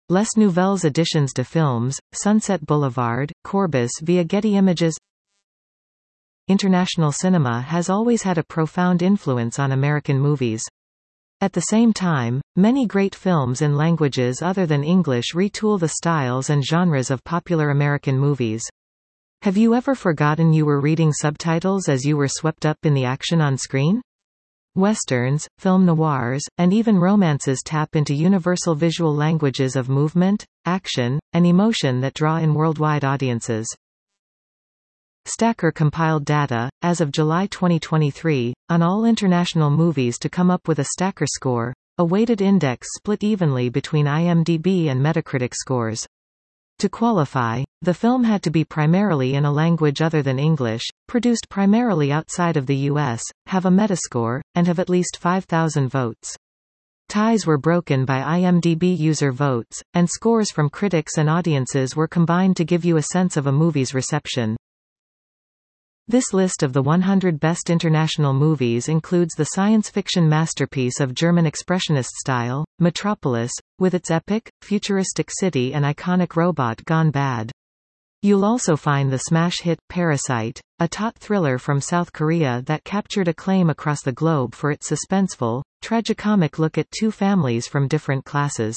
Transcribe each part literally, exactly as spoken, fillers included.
Les Nouvelles Editions de Films, Sunset Boulevard, Corbis via Getty Images. International cinema has always had a profound influence on American movies. At the same time, many great films in languages other than English retool the styles and genres of popular American movies. Have you ever forgotten you were reading subtitles as you were swept up in the action on screen? Westerns, film noirs, and even romances tap into universal visual languages of movement, action, and emotion that draw in worldwide audiences. Stacker compiled data, as of July twenty twenty-three, on all international movies to come up with a Stacker score, a weighted index split evenly between IMDb and Metacritic scores. To qualify, the film had to be primarily in a language other than English, produced primarily outside of the U S, have a Metascore, and have at least five thousand votes. Ties were broken by IMDb user votes, and scores from critics and audiences were combined to give you a sense of a movie's reception. This list of the one hundred best international movies includes the science fiction masterpiece of German expressionist style, Metropolis, with its epic, futuristic city and iconic robot gone bad. You'll also find the smash hit, Parasite, a taut thriller from South Korea that captured acclaim across the globe for its suspenseful, tragicomic look at two families from different classes.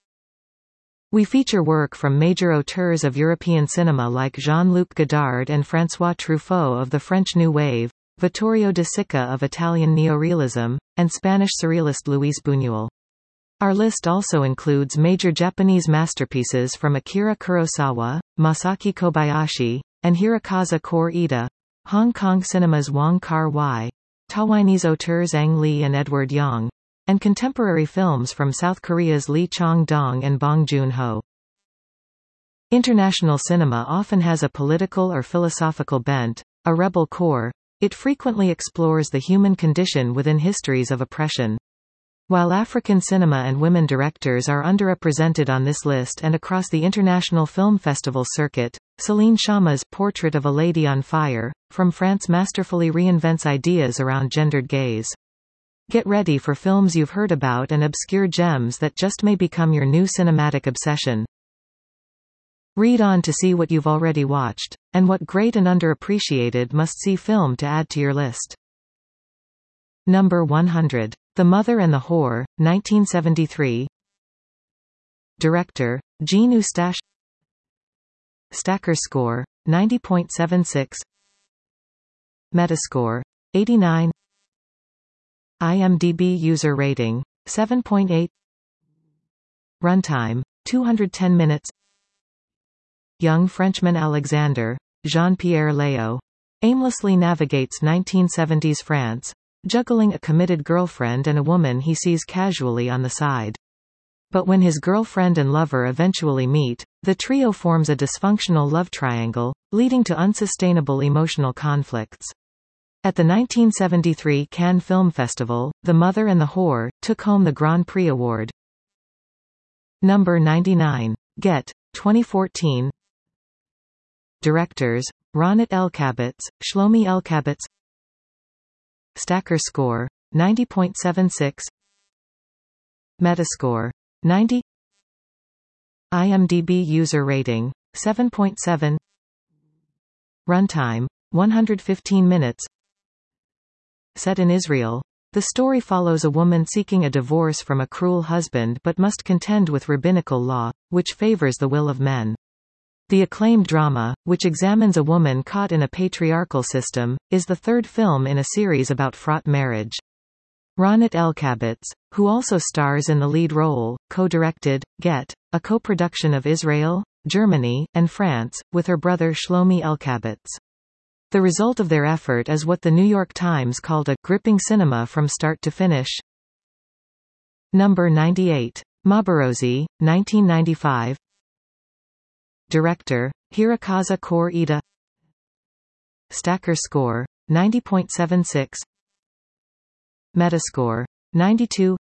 We feature work from major auteurs of European cinema like Jean-Luc Godard and François Truffaut of the French New Wave, Vittorio De Sica of Italian neorealism, and Spanish surrealist Luis Buñuel. Our list also includes major Japanese masterpieces from Akira Kurosawa, Masaki Kobayashi, and Hirokazu Koreeda, Hong Kong cinema's Wong Kar-wai, Taiwanese auteurs Ang Lee and Edward Yang, and contemporary films from South Korea's Lee Chang-dong and Bong Joon-ho. International cinema often has a political or philosophical bent, a rebel core. It frequently explores the human condition within histories of oppression. While African cinema and women directors are underrepresented on this list and across the international film festival circuit, Céline Sciamma's Portrait of a Lady on Fire, from France masterfully reinvents ideas around gendered gaze. Get ready for films you've heard about and obscure gems that just may become your new cinematic obsession. Read on to see what you've already watched, and what great and underappreciated must-see film to add to your list. Number one hundred. The Mother and the Whore, nineteen seventy-three. Director, Jean Eustache. Stacker score, ninety point seven six. Metascore, eighty-nine. IMDb user rating, seven point eight. Runtime, two hundred ten minutes. Young Frenchman Alexander, Jean-Pierre Léaud, aimlessly navigates nineteen seventies France, juggling a committed girlfriend and a woman he sees casually on the side. But when his girlfriend and lover eventually meet, the trio forms a dysfunctional love triangle, leading to unsustainable emotional conflicts. At the nineteen seventy-three Cannes Film Festival, The Mother and the Whore took home the Grand Prix Award. Number ninety-nine. Get, twenty fourteen. Directors, Ronit Elkabetz, Shlomi Elkabetz. Stacker score, ninety point seven six. Metascore, ninety. IMDb user rating, seven point seven. Runtime, one hundred fifteen minutes. Set in Israel, the story follows a woman seeking a divorce from a cruel husband but must contend with rabbinical law, which favors the will of men. The acclaimed drama, which examines a woman caught in a patriarchal system, is the third film in a series about fraught marriage. Ronit Elkabetz, who also stars in the lead role, co-directed Get, a co-production of Israel, Germany, and France, with her brother Shlomi Elkabetz. The result of their effort is what the New York Times called a gripping cinema from start to finish. Number ninety-eight. Maborosi, nineteen ninety-five. Director, Hirokazu Koreeda. Stacker score, ninety point seven six. Metascore, ninety-two.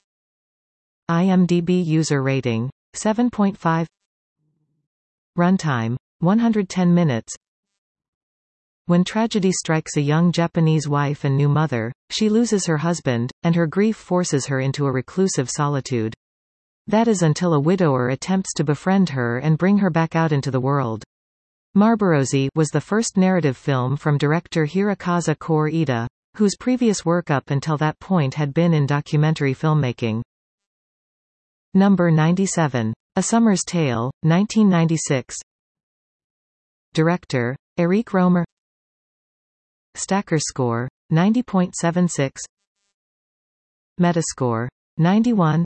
IMDb user rating, seven point five. Runtime, one hundred ten minutes. When tragedy strikes a young Japanese wife and new mother, she loses her husband, and her grief forces her into a reclusive solitude. That is until a widower attempts to befriend her and bring her back out into the world. Marlborough was the first narrative film from director Hirokazu Koreeda, whose previous work up until that point had been in documentary filmmaking. Number ninety-seven. A Summer's Tale, nineteen ninety-six. Director, Eric Rohmer. Stacker score, ninety point seven six. Metascore, ninety-one.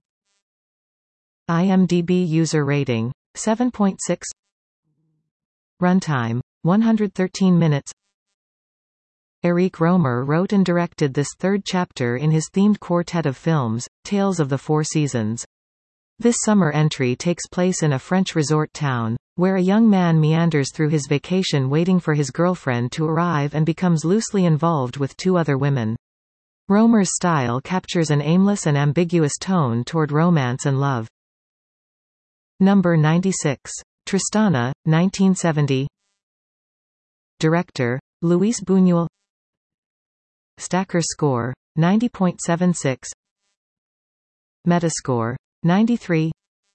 IMDb user rating, seven point six. Runtime, one hundred thirteen minutes. Eric Rohmer wrote and directed this third chapter in his themed quartet of films, Tales of the Four Seasons. This summer entry takes place in a French resort town, where a young man meanders through his vacation waiting for his girlfriend to arrive and becomes loosely involved with two other women. Rohmer's style captures an aimless and ambiguous tone toward romance and love. Number ninety-six. Tristana, nineteen seventy. Director, Luis Buñuel. Stacker score, ninety point seven six. Metascore, ninety-three.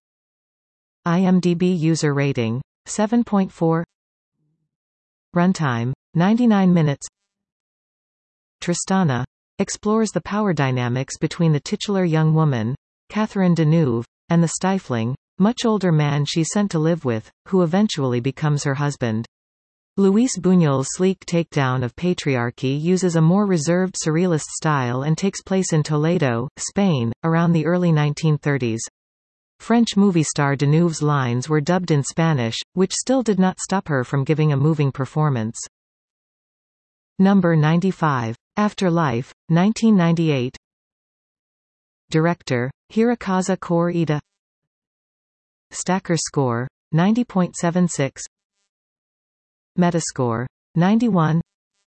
IMDb user rating, seven point four. Runtime, ninety-nine minutes. Tristana explores the power dynamics between the titular young woman, Catherine Deneuve, and the stifling, much older man she's sent to live with, who eventually becomes her husband. Luis Buñuel's sleek takedown of patriarchy uses a more reserved surrealist style and takes place in Toledo, Spain, around the early nineteen thirties. French movie star Deneuve's lines were dubbed in Spanish, which still did not stop her from giving a moving performance. Number ninety-five. After Life, nineteen ninety-eight. Director, Hirokazu Koreeda. Stacker score, ninety point seven six. Metascore, ninety-one.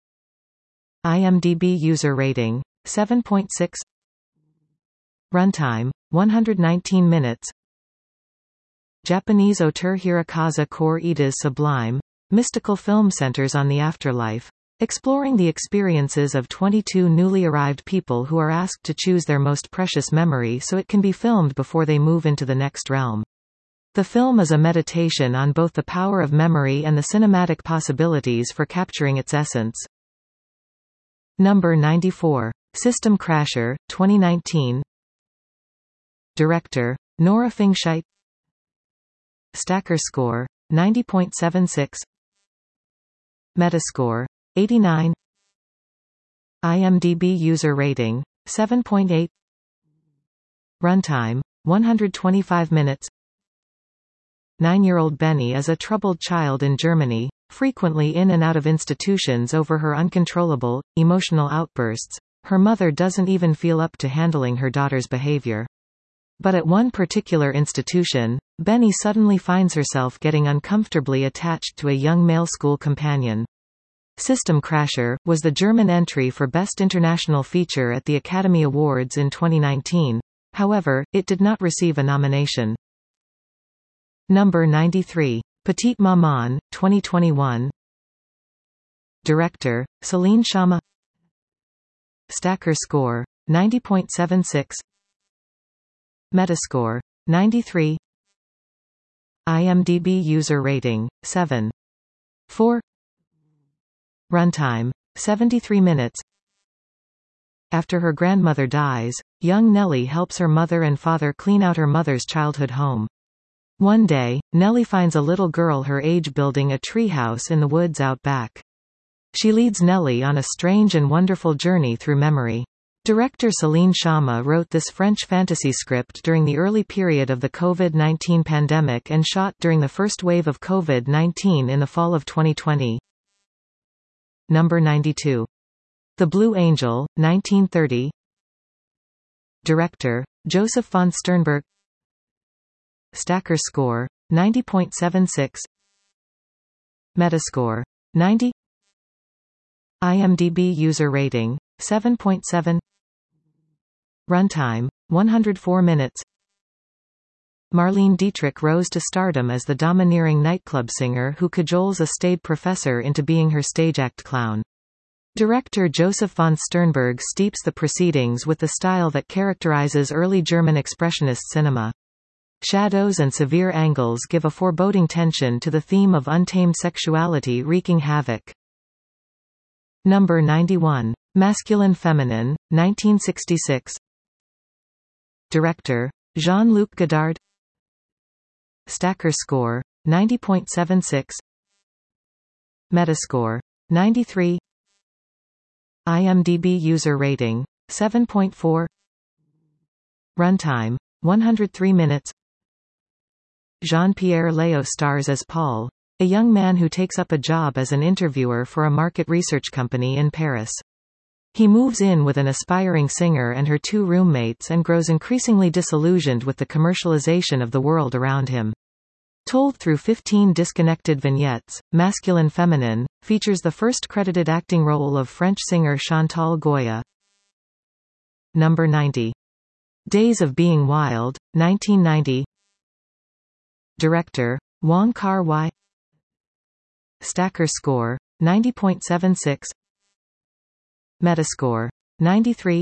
IMDb user rating, seven point six. Runtime, one hundred nineteen minutes. Japanese auteur Hirokazu Koreeda's sublime, mystical film centers on the afterlife, exploring the experiences of twenty-two newly arrived people who are asked to choose their most precious memory so it can be filmed before they move into the next realm. The film is a meditation on both the power of memory and the cinematic possibilities for capturing its essence. Number ninety-four. System Crasher, twenty nineteen. Director, Nora Fingscheidt. Stacker score, ninety point seven six. Metascore, eighty-nine. IMDb user rating, seven point eight. Runtime, one hundred twenty-five minutes. Nine-year-old Benny is a troubled child in Germany, frequently in and out of institutions over her uncontrollable, emotional outbursts. Her mother doesn't even feel up to handling her daughter's behavior. But at one particular institution, Benny suddenly finds herself getting uncomfortably attached to a young male school companion. System Crasher was the German entry for Best International Feature at the Academy Awards in twenty nineteen. However, it did not receive a nomination. Number ninety-three. Petite Maman, twenty twenty-one. Director, Celine Sciamma. Stacker score, ninety point seven six. Metascore, ninety-three. IMDb user rating, seven point four. Runtime, seventy-three minutes. After her grandmother dies, young Nellie helps her mother and father clean out her mother's childhood home. One day, Nellie finds a little girl her age building a treehouse in the woods out back. She leads Nellie on a strange and wonderful journey through memory. Director Celine Sciamma wrote this French fantasy script during the early period of the COVID nineteen pandemic and shot during the first wave of COVID nineteen in the fall of twenty twenty. Number ninety-two. The Blue Angel, nineteen thirty. Director, Joseph von Sternberg. Stacker score, ninety point seven six. Metascore, ninety. IMDb user rating, seven point seven. Runtime, one hundred four minutes. Marlene Dietrich rose to stardom as the domineering nightclub singer who cajoles a staid professor into being her stage act clown. Director Joseph von Sternberg steeps the proceedings with the style that characterizes early German expressionist cinema. Shadows and severe angles give a foreboding tension to the theme of untamed sexuality wreaking havoc. Number ninety-one. Masculine Feminine, nineteen sixty-six. Director, Jean-Luc Godard. Stacker score, ninety point seven six. Metascore, ninety-three. IMDb user rating, seven point four. Runtime, one hundred three minutes. Jean-Pierre Léaud stars as Paul, a young man who takes up a job as an interviewer for a market research company in Paris. He moves in with an aspiring singer and her two roommates and grows increasingly disillusioned with the commercialization of the world around him. Told through fifteen disconnected vignettes, Masculine Feminine features the first credited acting role of French singer Chantal Goya. Number ninety. Days of Being Wild, nineteen ninety. Director, Wong Kar-wai. Stacker score, ninety point seven six. Metascore, ninety-three.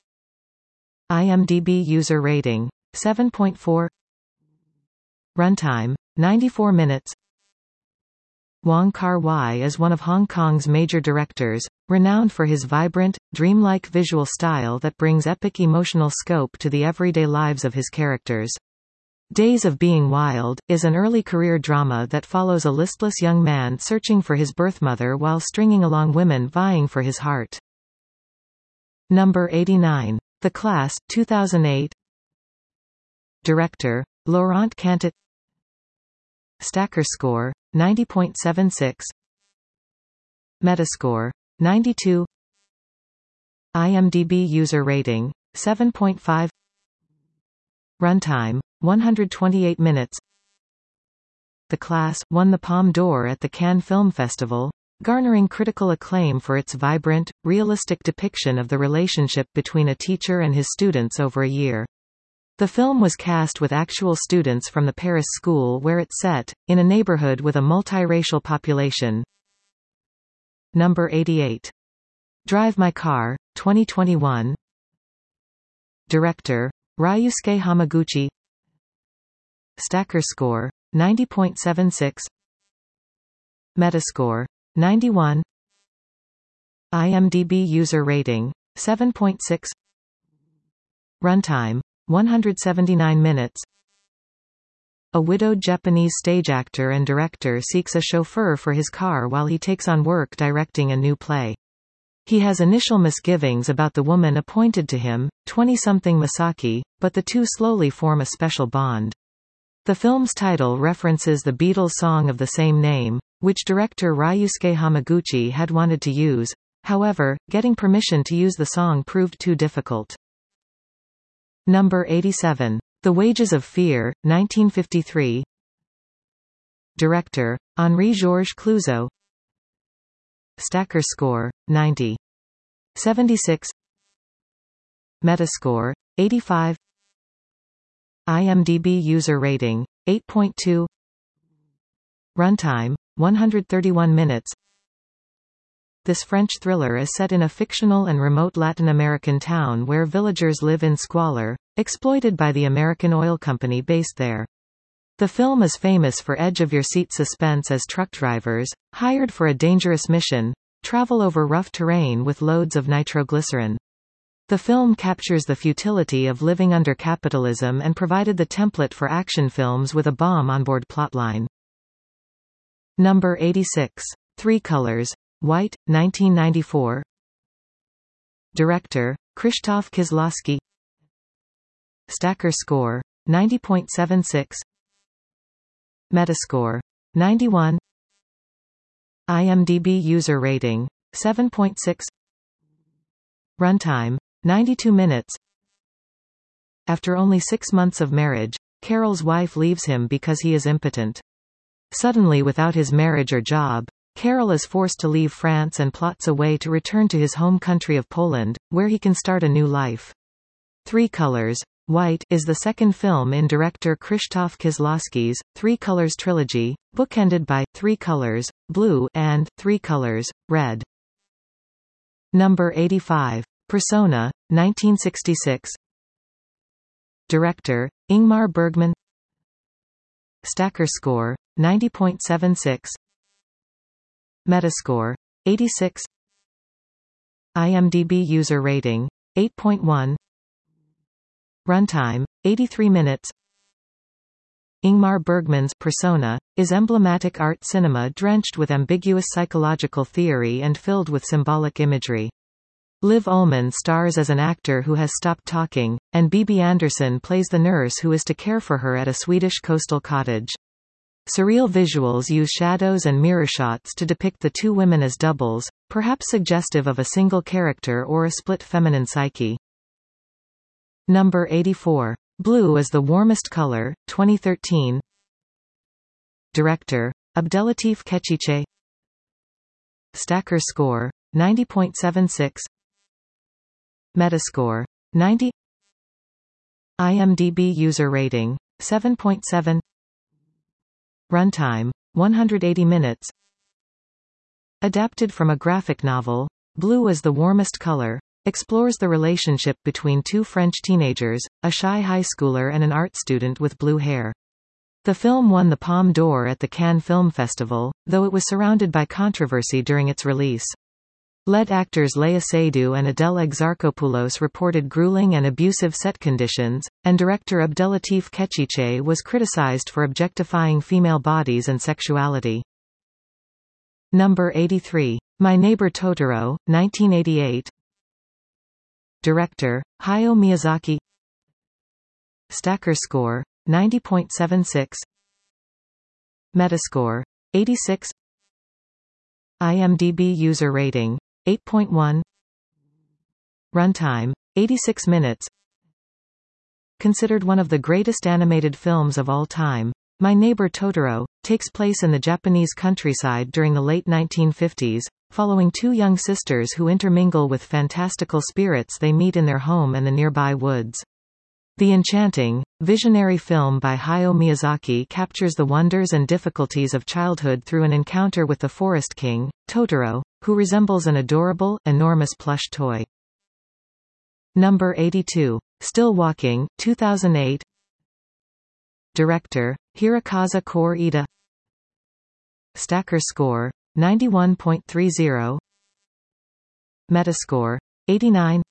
IMDb user rating, seven point four. Runtime, ninety-four minutes. Wong Kar-wai is one of Hong Kong's major directors, renowned for his vibrant, dreamlike visual style that brings epic emotional scope to the everyday lives of his characters. Days of Being Wild is an early career drama that follows a listless young man searching for his birth mother while stringing along women vying for his heart. Number eighty-nine. The Class, two thousand eight. Director, Laurent Cantet. Stacker score, ninety point seven six. Metascore, ninety-two. IMDb user rating, seven point five. Runtime, one hundred twenty-eight minutes. The Class won the Palme d'Or at the Cannes Film Festival, garnering critical acclaim for its vibrant, realistic depiction of the relationship between a teacher and his students over a year. The film was cast with actual students from the Paris school where it's set, in a neighborhood with a multiracial population. Number eighty-eight. Drive My Car, twenty twenty-one. Director, Ryusuke Hamaguchi. Stacker score, ninety point seven six. Metascore, ninety-one. IMDb user rating, seven point six. Runtime, one hundred seventy-nine minutes. A widowed Japanese stage actor and director seeks a chauffeur for his car while he takes on work directing a new play. He has initial misgivings about the woman appointed to him, twenty-something Misaki, but the two slowly form a special bond. The film's title references the Beatles song of the same name, which director Ryusuke Hamaguchi had wanted to use. However, getting permission to use the song proved too difficult. Number eighty-seven. The Wages of Fear, nineteen fifty-three. Director, Henri-Georges Clouzot. Stacker score, ninety. seventy-six. Metascore, eighty-five. IMDb user rating, eight point two. Runtime, one hundred thirty-one minutes. This French thriller is set in a fictional and remote Latin American town where villagers live in squalor, exploited by the American oil company based there. The film is famous for edge-of-your-seat suspense as truck drivers, hired for a dangerous mission, travel over rough terrain with loads of nitroglycerin. The film captures the futility of living under capitalism and provided the template for action films with a bomb-on-board plotline. Number eighty-six. Three Colors. White, nineteen ninety-four. Director, Krzysztof Kieślowski. Stacker score, ninety point seven six. Metascore, ninety-one. IMDb user rating, seven point six. Runtime, ninety-two minutes. After only six months of marriage, Carol's wife leaves him because he is impotent. Suddenly without his marriage or job, Carol is forced to leave France and plots a way to return to his home country of Poland, where he can start a new life. Three Colors. White is the second film in director Krzysztof Kieślowski's Three Colors trilogy, bookended by Three Colors, Blue and Three Colors, Red. Number eighty-five. Persona, nineteen sixty-six. Director, Ingmar Bergman. Stacker score, ninety point seven six. Metascore, eighty-six. IMDb user rating, eight point one. Runtime, eighty-three minutes. Ingmar Bergman's Persona is emblematic art cinema drenched with ambiguous psychological theory and filled with symbolic imagery. Liv Ullmann stars as an actor who has stopped talking, and Bibi Andersson plays the nurse who is to care for her at a Swedish coastal cottage. Surreal visuals use shadows and mirror shots to depict the two women as doubles, perhaps suggestive of a single character or a split feminine psyche. Number eighty-four. Blue is the Warmest Color, twenty thirteen. Director, Abdellatif Kechiche. Stacker score, ninety point seven six. Metascore, ninety. IMDb user rating, seven point seven. Runtime, one hundred eighty minutes. Adapted from a graphic novel, Blue is the Warmest Color explores the relationship between two French teenagers, a shy high schooler and an art student with blue hair. The film won the Palme d'Or at the Cannes Film Festival, though it was surrounded by controversy during its release. Lead actors Léa Seydoux and Adele Exarchopoulos reported grueling and abusive set conditions, and director Abdellatif Kechiche was criticized for objectifying female bodies and sexuality. Number eighty-three. My Neighbor Totoro, nineteen eighty-eight. Director, Hayao Miyazaki. Stacker score, ninety point seven six. Metascore, eighty-six. IMDb user rating, eight point one. Runtime, eighty-six minutes. Considered one of the greatest animated films of all time, My Neighbor Totoro takes place in the Japanese countryside during the late nineteen fifties, following two young sisters who intermingle with fantastical spirits they meet in their home and the nearby woods. The enchanting, visionary film by Hayao Miyazaki captures the wonders and difficulties of childhood through an encounter with the Forest King, Totoro, who resembles an adorable, enormous plush toy. Number eighty-two. Still Walking, two thousand eight. Director, Hirokazu Koreeda. Stacker score, ninety-one point three zero. Metascore, eighty-nine.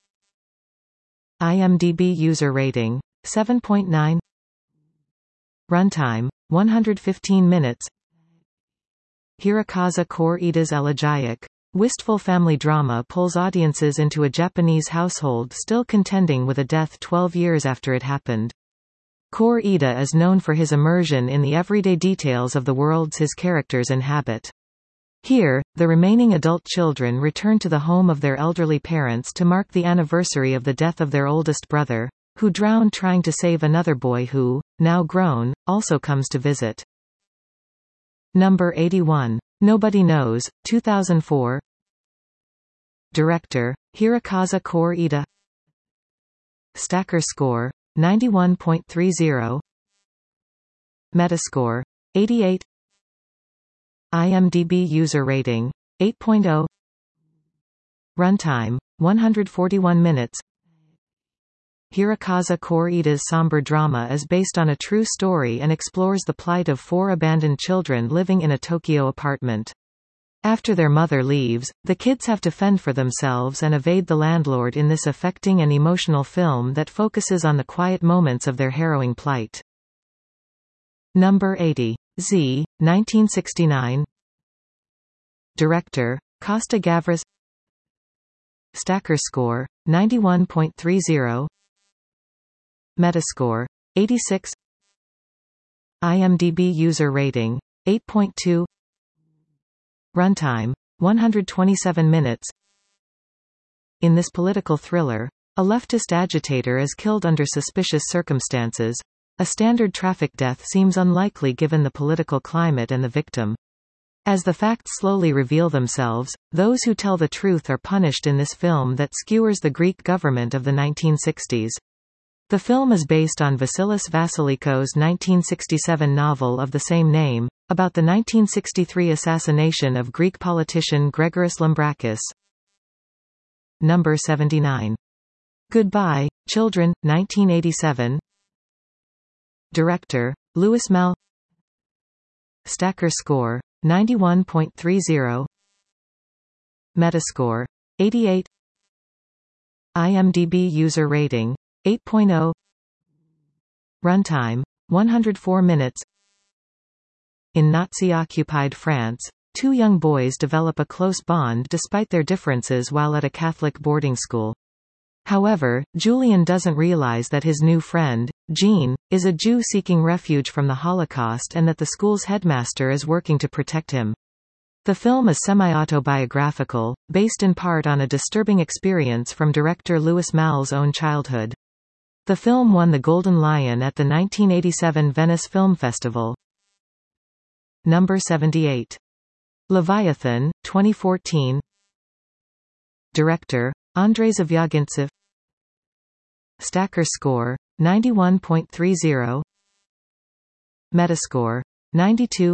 IMDb user rating, seven point nine. Runtime, one hundred fifteen minutes. Hirokazu Koreeda's elegiac, wistful family drama pulls audiences into a Japanese household still contending with a death twelve years after it happened. Koreeda is known for his immersion in the everyday details of the worlds his characters inhabit. Here, the remaining adult children return to the home of their elderly parents to mark the anniversary of the death of their oldest brother, who drowned trying to save another boy who, now grown, also comes to visit. Number eighty-one. Nobody Knows, two thousand four. Director, Hirokazu Koreeda. Stacker score, ninety-one point three zero. Metascore, eighty-eight. IMDb user rating, eight point zero. Runtime, one hundred forty-one minutes. Hirokazu Koreeda's somber drama is based on a true story and explores the plight of four abandoned children living in a Tokyo apartment. After their mother leaves, the kids have to fend for themselves and evade the landlord in this affecting and emotional film that focuses on the quiet moments of their harrowing plight. Number eighty. Z, nineteen sixty-nine. Director, Costa Gavras. Stacker score, ninety-one point three zero. Metascore, eighty-six. IMDb user rating, eight point two. Runtime, one hundred twenty-seven minutes. In this political thriller, a leftist agitator is killed under suspicious circumstances. A standard traffic death seems unlikely given the political climate and the victim. As the facts slowly reveal themselves, those who tell the truth are punished in this film that skewers the Greek government of the nineteen sixties. The film is based on Vasilis Vasiliko's nineteen sixty-seven novel of the same name, about the nineteen sixty-three assassination of Greek politician Gregoris Lambrakis. Number seventy-nine. Goodbye, Children, nineteen eighty-seven. Director, Louis Malle. Stacker score, ninety-one point three zero. Metascore, eighty-eight. IMDb user rating, eight point zero. Runtime, one hundred four minutes. In Nazi-occupied France, two young boys develop a close bond despite their differences while at a Catholic boarding school. However, Julian doesn't realize that his new friend, Jean, is a Jew seeking refuge from the Holocaust and that the school's headmaster is working to protect him. The film is semi-autobiographical, based in part on a disturbing experience from director Louis Malle's own childhood. The film won the Golden Lion at the nineteen eighty-seven Venice Film Festival. Number seventy-eight. Leviathan, twenty fourteen. Director, Andrei Zvyagintsev. Stacker score, ninety-one point three zero. Metascore, ninety-two.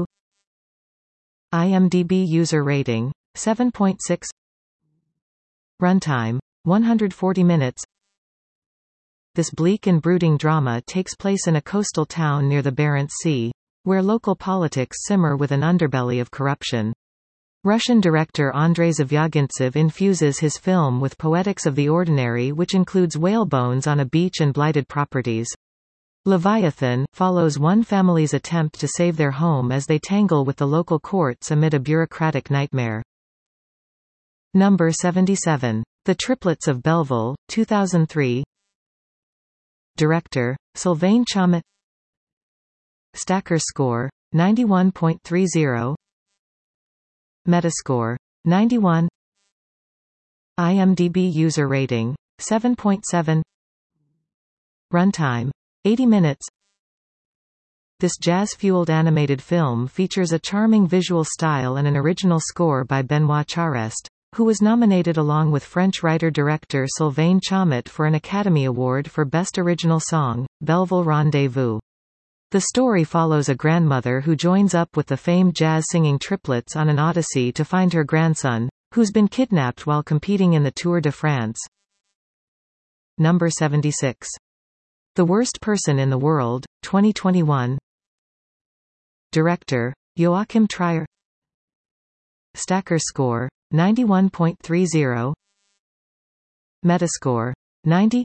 IMDb user rating, seven point six. Runtime, one hundred forty minutes. This bleak and brooding drama takes place in a coastal town near the Barents Sea, where local politics simmer with an underbelly of corruption. Russian director Andrei Zvyagintsev infuses his film with poetics of the ordinary, which includes whale bones on a beach and blighted properties. Leviathan follows one family's attempt to save their home as they tangle with the local courts amid a bureaucratic nightmare. Number seventy-seven. The Triplets of Belleville, two thousand three. Director, Sylvain Chomet. Stacker score, ninety-one point three zero. Metascore, ninety-one. IMDb user rating, seven point seven. Runtime, eighty minutes. This jazz-fueled animated film features a charming visual style and an original score by Benoit Charest, who was nominated along with French writer-director Sylvain Chomet for an Academy Award for Best Original Song, Belleville Rendezvous. The story follows a grandmother who joins up with the famed jazz-singing triplets on an odyssey to find her grandson, who's been kidnapped while competing in the Tour de France. Number seventy-six. The Worst Person in the World, twenty twenty-one. Director, Joachim Trier. Stacker score, ninety-one point three zero. Metascore, ninety.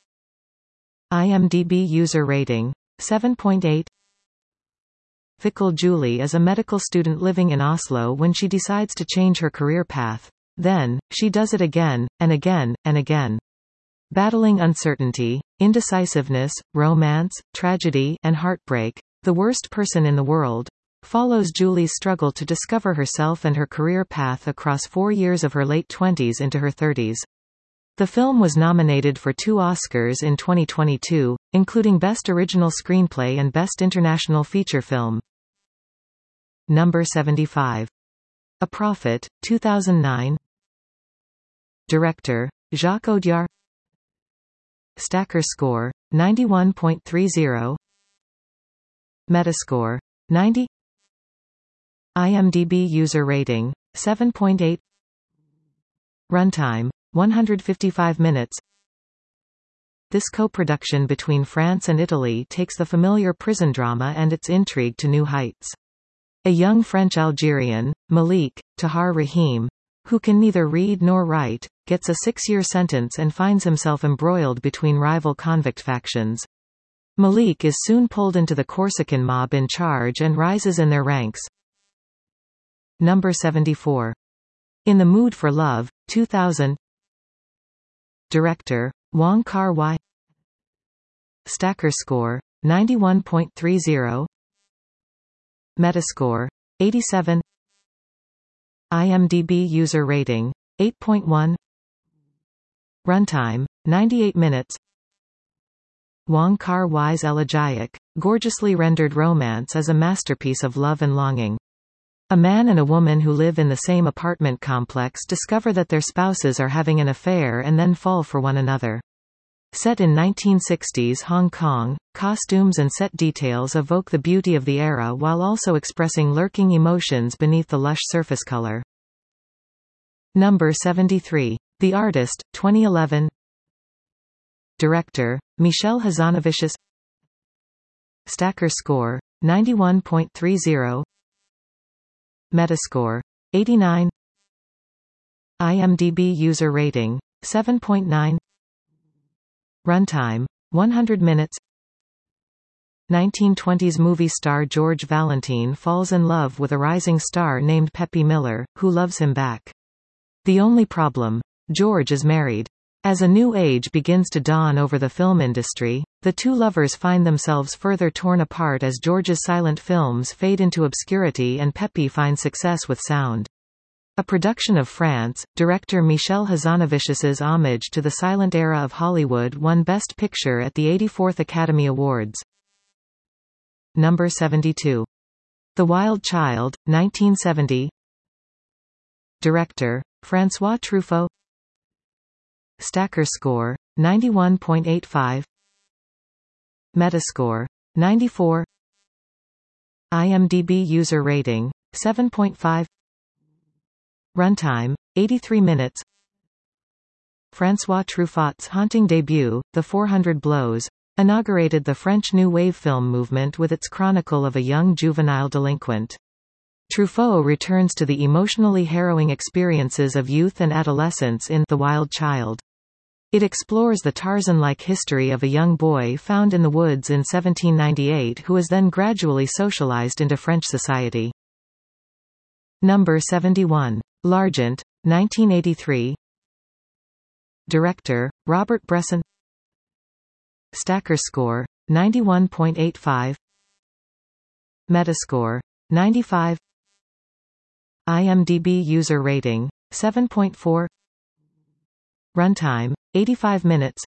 IMDb user rating, seven point eight. Fickle Julie is a medical student living in Oslo when she decides to change her career path. Then, she does it again, and again, and again. Battling uncertainty, indecisiveness, romance, tragedy, and heartbreak, The Worst Person in the World follows Julie's struggle to discover herself and her career path across four years of her late twenties into her thirties. The film was nominated for two Oscars in twenty twenty-two, including Best Original Screenplay and Best International Feature Film. Number seventy-five. A Prophet, two thousand nine. Director, Jacques Audiard. Stacker score, ninety-one point three zero. Metascore, ninety. IMDb user rating, seven point eight. Runtime, one hundred fifty-five minutes. This co-production between France and Italy takes the familiar prison drama and its intrigue to new heights. A young French Algerian, Malik Tahar Rahim, who can neither read nor write, gets a six-year sentence and finds himself embroiled between rival convict factions. Malik is soon pulled into the Corsican mob in charge and rises in their ranks. Number seventy-four. In the Mood for Love, two thousand. Director, Wong Kar-wai. Stacker score, ninety-one point three zero. Metascore, eighty-seven. IMDb user rating, eight point one. Runtime, ninety-eight minutes. Wong Kar-wai's elegiac, gorgeously rendered romance is a masterpiece of love and longing. A man and a woman who live in the same apartment complex discover that their spouses are having an affair and then fall for one another. Set in nineteen sixties Hong Kong, costumes and set details evoke the beauty of the era while also expressing lurking emotions beneath the lush surface color. Number seventy-three. The Artist, twenty eleven. Director, Michel Hazanavicius. Stacker score, ninety-one point three zero. Metascore eighty-nine. IMDb user rating seven point nine. Runtime one hundred minutes. nineteen twenties movie star George Valentine falls in love with a rising star named Peppy Miller, who loves him back. The only problem? George is married. As a new age begins to dawn over the film industry, the two lovers find themselves further torn apart as George's silent films fade into obscurity and Peppy finds success with sound. A production of France, director Michel Hazanavicius's homage to the silent era of Hollywood won Best Picture at the eighty-fourth Academy Awards. Number seventy-two. The Wild Child, nineteen seventy. Director, François Truffaut. Stacker score, ninety-one point eight five. Metascore, ninety-four. IMDb user rating, seven point five. Runtime, eighty-three minutes. François Truffaut's haunting debut, The four hundred Blows, inaugurated the French New Wave film movement with its chronicle of a young juvenile delinquent. Truffaut returns to the emotionally harrowing experiences of youth and adolescence in The Wild Child. It explores the Tarzan-like history of a young boy found in the woods in seventeen ninety-eight who is then gradually socialized into French society. Number seventy-one. L'Argent, nineteen eighty-three. Director, Robert Bresson. Stacker score, ninety-one point eight five. Metascore, ninety-five. IMDb user rating, seven point four. Runtime, eighty-five minutes.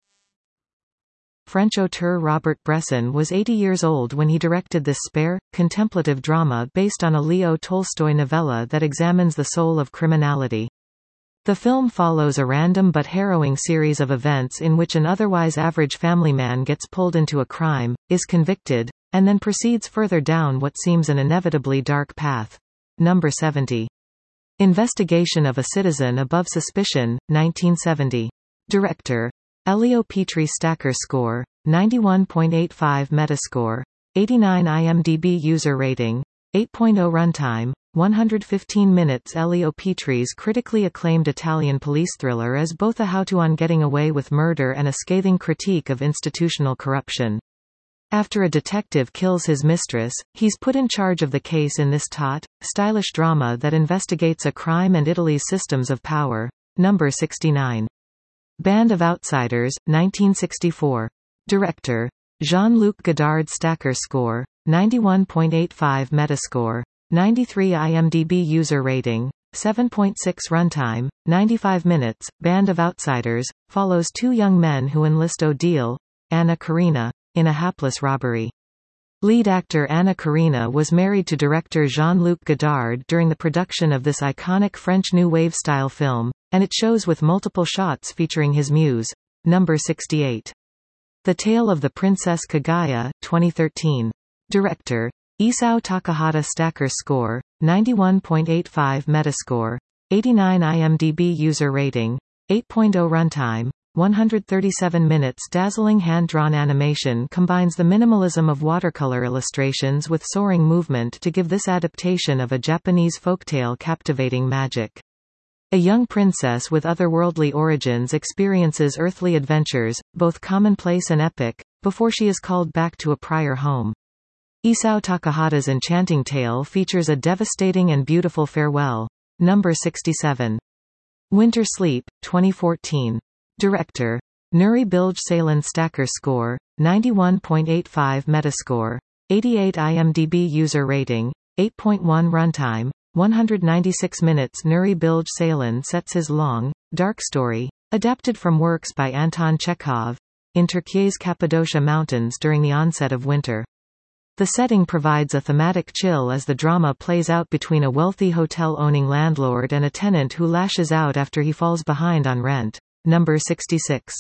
French auteur Robert Bresson was eighty years old when he directed this spare, contemplative drama based on a Leo Tolstoy novella that examines the soul of criminality. The film follows a random but harrowing series of events in which an otherwise average family man gets pulled into a crime, is convicted, and then proceeds further down what seems an inevitably dark path. Number seventy. Investigation of a Citizen Above Suspicion, nineteen seventy. Director, Elio Petri. Stacker score, ninety-one point eight five. Metascore, eighty-nine. IMDb user rating, eight point zero. Runtime, one hundred fifteen minutes. Elio Petri's critically acclaimed Italian police thriller is both a how-to on getting away with murder and a scathing critique of institutional corruption. After a detective kills his mistress, he's put in charge of the case in this taut, stylish drama that investigates a crime and Italy's systems of power. Number sixty-nine. Band of Outsiders, nineteen sixty-four. Director, Jean-Luc Godard. Stacker score, ninety-one point eight five. Metascore, ninety-three. IMDb user rating, seven point six. Runtime, ninety-five minutes. Band of Outsiders follows two young men who enlist Odile, Anna Karina, in a hapless robbery. Lead actor Anna Karina was married to director Jean-Luc Godard during the production of this iconic French New Wave-style film, and it shows with multiple shots featuring his muse. Number sixty-eight. The Tale of the Princess Kaguya, twenty thirteen. Director, Isao Takahata. Stacker score, ninety-one point eight five. Metascore, eighty-nine. IMDb user rating, eight point zero. Runtime, one hundred thirty-seven minutes. Dazzling hand-drawn animation combines the minimalism of watercolor illustrations with soaring movement to give this adaptation of a Japanese folktale captivating magic. A young princess with otherworldly origins experiences earthly adventures, both commonplace and epic, before she is called back to a prior home. Isao Takahata's enchanting tale features a devastating and beautiful farewell. Number sixty-seven. Winter Sleep, twenty fourteen. Director, Nuri Bilge Ceylan. Stacker score, ninety-one point eight five. Metascore, eighty-eight. IMDb user rating, eight point one. Runtime, one hundred ninety-six minutes. Nuri Bilge Ceylan sets his long, dark story, adapted from works by Anton Chekhov, in Turkey's Cappadocia Mountains during the onset of winter. The setting provides a thematic chill as the drama plays out between a wealthy hotel-owning landlord and a tenant who lashes out after he falls behind on rent. Number sixty-six.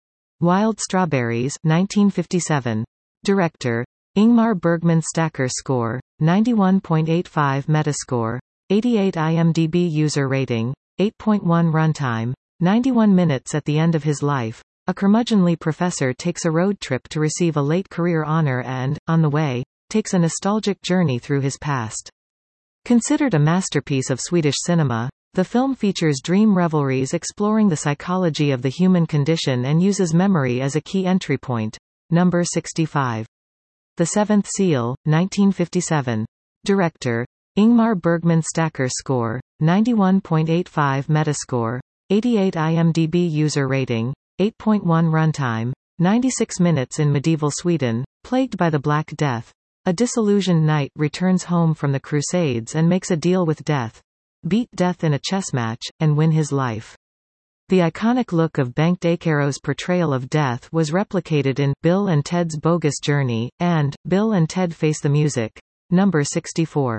Wild Strawberries, nineteen fifty-seven. Director, Ingmar Bergman. Stacker score, ninety-one point eight five. Metascore, eighty-eight. IMDb user rating, eight point one. Runtime, ninety-one minutes. At the end of his life, a curmudgeonly professor takes a road trip to receive a late career honor and, on the way, takes a nostalgic journey through his past. Considered a masterpiece of Swedish cinema, the film features dream revelries exploring the psychology of the human condition and uses memory as a key entry point. Number sixty-five. The Seventh Seal, nineteen fifty-seven. Director Ingmar Bergman. Stacker score, ninety-one point eight five. Metascore, eighty-eight. IMDb user rating, eight point one. Runtime, ninety-six minutes. In medieval Sweden, plagued by the Black Death, a disillusioned knight returns home from the Crusades and makes a deal with death. Beat death in a chess match, and win his life. The iconic look of Bengt Åkerö's portrayal of death was replicated in Bill and Ted's Bogus Journey, and Bill and Ted Face the Music. Number sixty-four.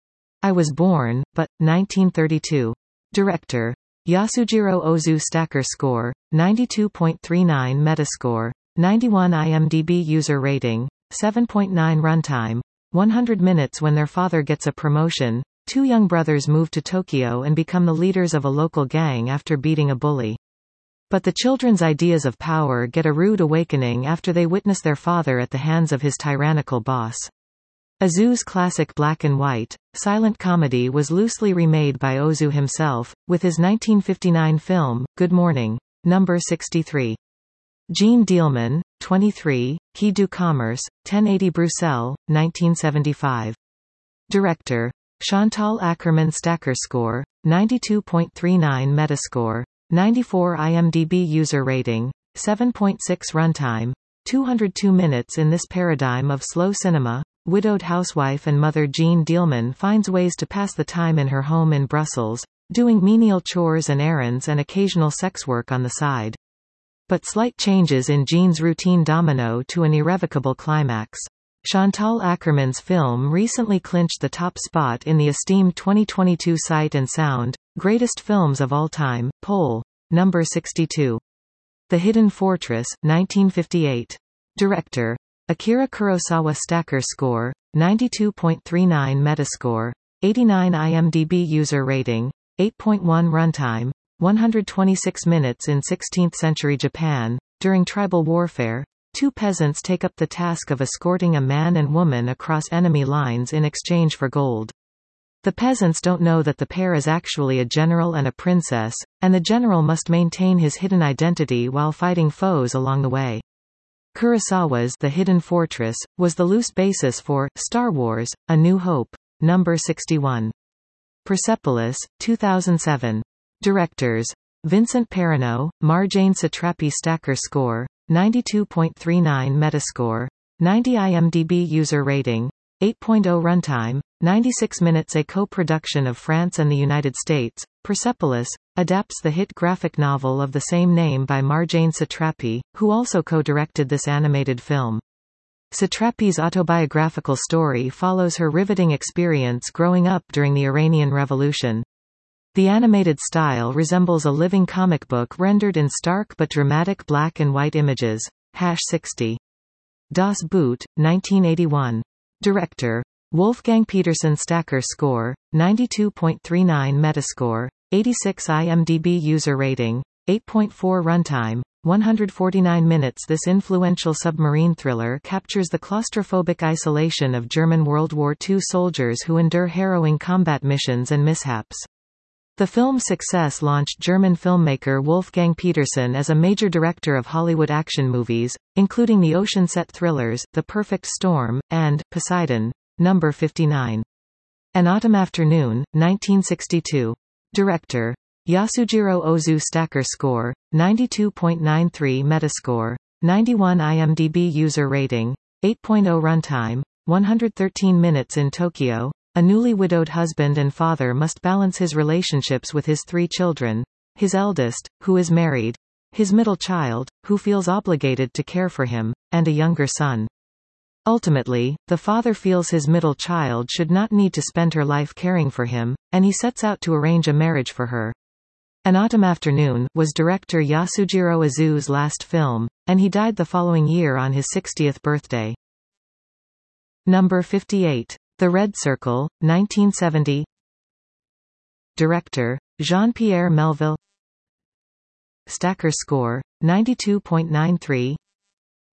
I Was Born, But, nineteen thirty-two. Director Yasujiro Ozu. Stacker score, ninety-two point three nine. Metascore, ninety-one. IMDb user rating, seven point nine. Runtime, one hundred minutes. When their father gets a promotion, two young brothers move to Tokyo and become the leaders of a local gang after beating a bully. But the children's ideas of power get a rude awakening after they witness their father at the hands of his tyrannical boss. Ozu's classic black and white, silent comedy was loosely remade by Ozu himself, with his nineteen fifty-nine film, Good Morning. Number sixty-three. Jeanne Dielman, twenty-three, Quai du Commerce, ten eighty Bruxelles, nineteen seventy-five. Director Chantal Akerman. Stacker score, ninety-two point three nine. Metascore, ninety-four. IMDb user rating, seven point six. Runtime, two hundred two minutes. In this paradigm of slow cinema, widowed housewife and mother Jeanne Dielman finds ways to pass the time in her home in Brussels, doing menial chores and errands and occasional sex work on the side. But slight changes in Jeanne's routine domino to an irrevocable climax. Chantal Akerman's film recently clinched the top spot in the esteemed twenty twenty-two Sight and Sound Greatest Films of All Time poll. Number sixty-two. The Hidden Fortress, nineteen fifty-eight. Director Akira Kurosawa. Stacker score, ninety-two point three nine. Metascore, eighty-nine. IMDb user rating, eight point one. Runtime, one hundred twenty-six minutes. In sixteenth century Japan, during tribal warfare, two peasants take up the task of escorting a man and woman across enemy lines in exchange for gold. The peasants don't know that the pair is actually a general and a princess, and the general must maintain his hidden identity while fighting foes along the way. Kurosawa's The Hidden Fortress was the loose basis for Star Wars: A New Hope. Number sixty-one. Persepolis, two thousand seven. Directors Vincent Perronneau, Marjane Satrapi. Stacker score, ninety-two point three nine. Metascore, ninety. IMDb user rating, eight point zero. Runtime, ninety-six minutes. A co-production of France and the United States, Persepolis adapts the hit graphic novel of the same name by Marjane Satrapi, who also co-directed this animated film. Satrapi's autobiographical story follows her riveting experience growing up during the Iranian Revolution. The animated style resembles a living comic book rendered in stark but dramatic black and white images. Hash sixty. Das Boot, nineteen eighty-one. Director Wolfgang Petersen. Stacker score, ninety-two point three nine. Metascore, eighty-six. IMDb user rating, eight point four. Runtime, one hundred forty-nine minutes. This influential submarine thriller captures the claustrophobic isolation of German World War Two soldiers who endure harrowing combat missions and mishaps. The film's success launched German filmmaker Wolfgang Petersen as a major director of Hollywood action movies, including the ocean-set thrillers, The Perfect Storm, and Poseidon. Number fifty-nine. An Autumn Afternoon, nineteen sixty-two. Director Yasujiro Ozu. Stacker score, ninety-two point nine three. Metascore, ninety-one. IMDb user rating, eight point zero. Runtime, one hundred thirteen minutes. In Tokyo, a newly widowed husband and father must balance his relationships with his three children, his eldest, who is married, his middle child, who feels obligated to care for him, and a younger son. Ultimately, the father feels his middle child should not need to spend her life caring for him, and he sets out to arrange a marriage for her. An Autumn Afternoon was director Yasujiro Ozu's last film, and he died the following year on his sixtieth birthday. Number fifty-eight. The Red Circle, nineteen seventy. Director Jean-Pierre Melville. Stacker score, ninety-two point nine three.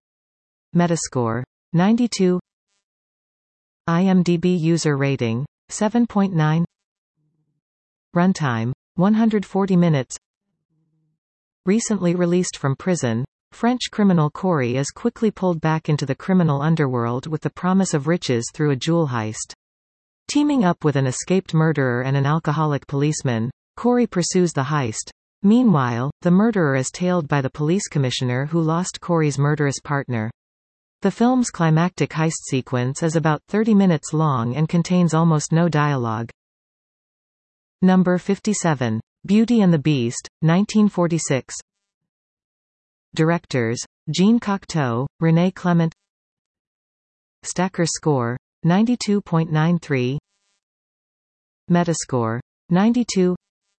Metascore, ninety-two. IMDb user rating, seven point nine. Runtime, one hundred forty minutes. Recently released from prison, French criminal Corey is quickly pulled back into the criminal underworld with the promise of riches through a jewel heist. Teaming up with an escaped murderer and an alcoholic policeman, Corey pursues the heist. Meanwhile, the murderer is tailed by the police commissioner who lost Corey's murderous partner. The film's climactic heist sequence is about thirty minutes long and contains almost no dialogue. Number fifty-seven. Beauty and the Beast, nineteen forty-six. Directors: Jean Cocteau, René Clement. Stacker score: ninety-two point nine three. Metascore: ninety-two.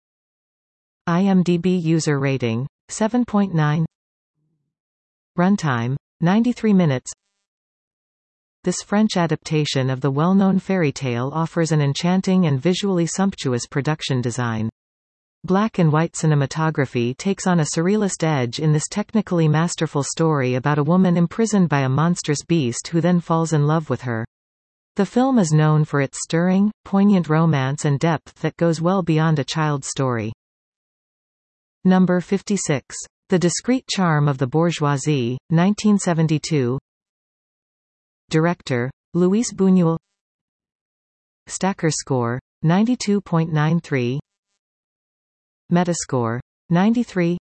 IMDb user rating: seven point nine. Runtime: ninety-three minutes. This French adaptation of the well-known fairy tale offers an enchanting and visually sumptuous production design. Black and white cinematography takes on a surrealist edge in this technically masterful story about a woman imprisoned by a monstrous beast who then falls in love with her. The film is known for its stirring, poignant romance and depth that goes well beyond a child's story. Number fifty-six. The Discreet Charm of the Bourgeoisie, nineteen seventy-two. Director: Luis Buñuel. Stacker score: ninety-two point nine three. Metascore: ninety-three.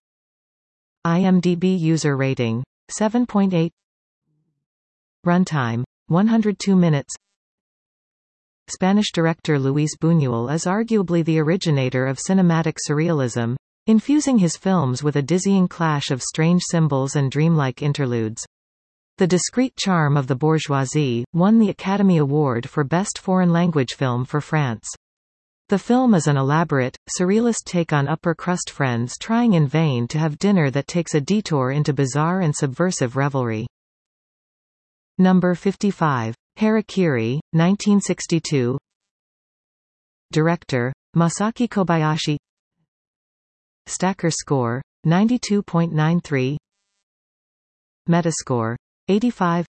IMDb user rating: seven point eight. Runtime: one hundred two minutes. Spanish director Luis Buñuel is arguably the originator of cinematic surrealism, infusing his films with a dizzying clash of strange symbols and dreamlike interludes. The Discreet Charm of the Bourgeoisie won the Academy Award for Best Foreign Language Film for France. The film is an elaborate, surrealist take on upper-crust friends trying in vain to have dinner that takes a detour into bizarre and subversive revelry. Number fifty-five. Harakiri, nineteen sixty-two. Director: Masaki Kobayashi. Stacker score: ninety-two point nine three. Metascore: eighty-five.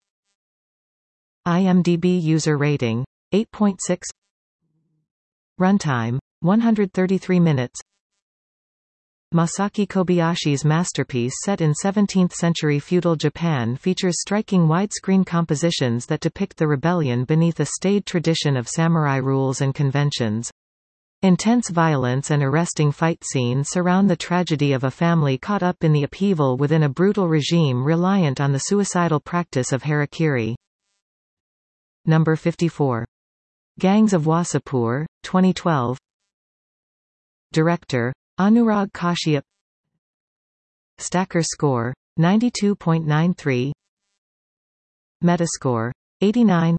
IMDb user rating: eight point six. Runtime: one hundred thirty-three minutes. Masaki Kobayashi's masterpiece set in seventeenth century feudal Japan features striking widescreen compositions that depict the rebellion beneath a staid tradition of samurai rules and conventions. Intense violence and arresting fight scenes surround the tragedy of a family caught up in the upheaval within a brutal regime reliant on the suicidal practice of harakiri. Number fifty-four. Gangs of Wasseypur, twenty twelve. Director: Anurag Kashyap. Stacker score: ninety-two point nine three. Metascore: eighty-nine.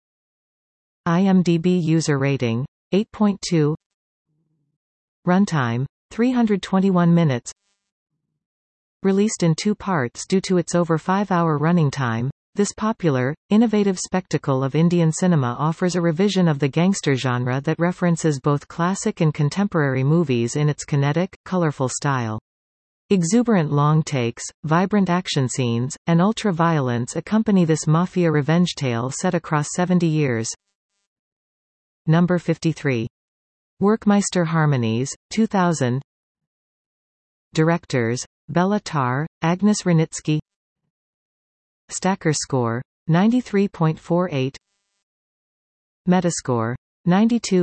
IMDb user rating: eight point two. Runtime: three hundred twenty-one minutes. Released in two parts due to its over five-hour running time, this popular, innovative spectacle of Indian cinema offers a revision of the gangster genre that references both classic and contemporary movies in its kinetic, colorful style. Exuberant long takes, vibrant action scenes, and ultra-violence accompany this mafia revenge tale set across seventy years. Number fifty-three. Werckmeister Harmonies, two thousand. Directors: Bela Tarr, Agnes Renitsky. Stacker score: ninety-three point four eight. Metascore: ninety-two.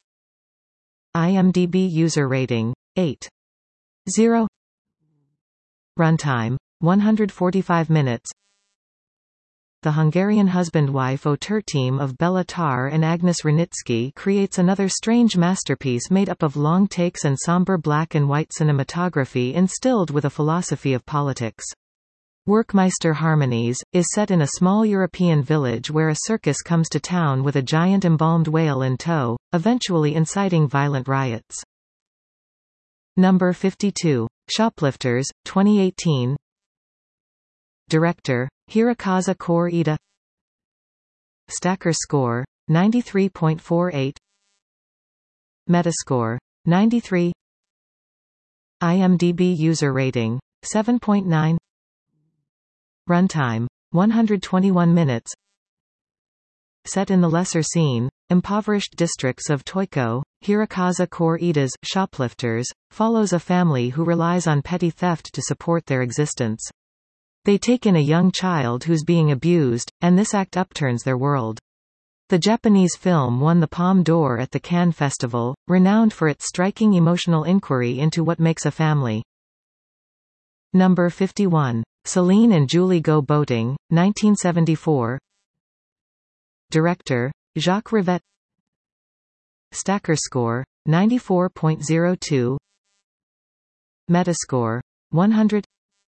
IMDb user rating: eight point zero. Runtime: one hundred forty-five minutes. The Hungarian husband-wife auteur team of Bela Tarr and Agnes Renitsky creates another strange masterpiece made up of long takes and somber black and white cinematography instilled with a philosophy of politics. Werckmeister Harmonies is set in a small European village where a circus comes to town with a giant embalmed whale in tow, eventually inciting violent riots. Number fifty-two. Shoplifters, twenty eighteen. Director: Hirokazu Koreeda. Stacker score: ninety-three point four eight. Metascore: ninety-three. IMDb user rating: seven point nine. Runtime: one hundred twenty-one minutes. set in the lesser scene, impoverished districts of Toiko, Hirokazu Core Iida's shoplifters, follows a family who relies on petty theft to support their existence. They take in a young child who's being abused, and this act upturns their world. The Japanese film won the Palme d'Or at the Cannes Festival, renowned for its striking emotional inquiry into what makes a family. Number fifty-one. Celine and Julie Go Boating, nineteen seventy-four. Director, Jacques Rivette. Stacker score, ninety-four point zero two. Metascore, one hundred.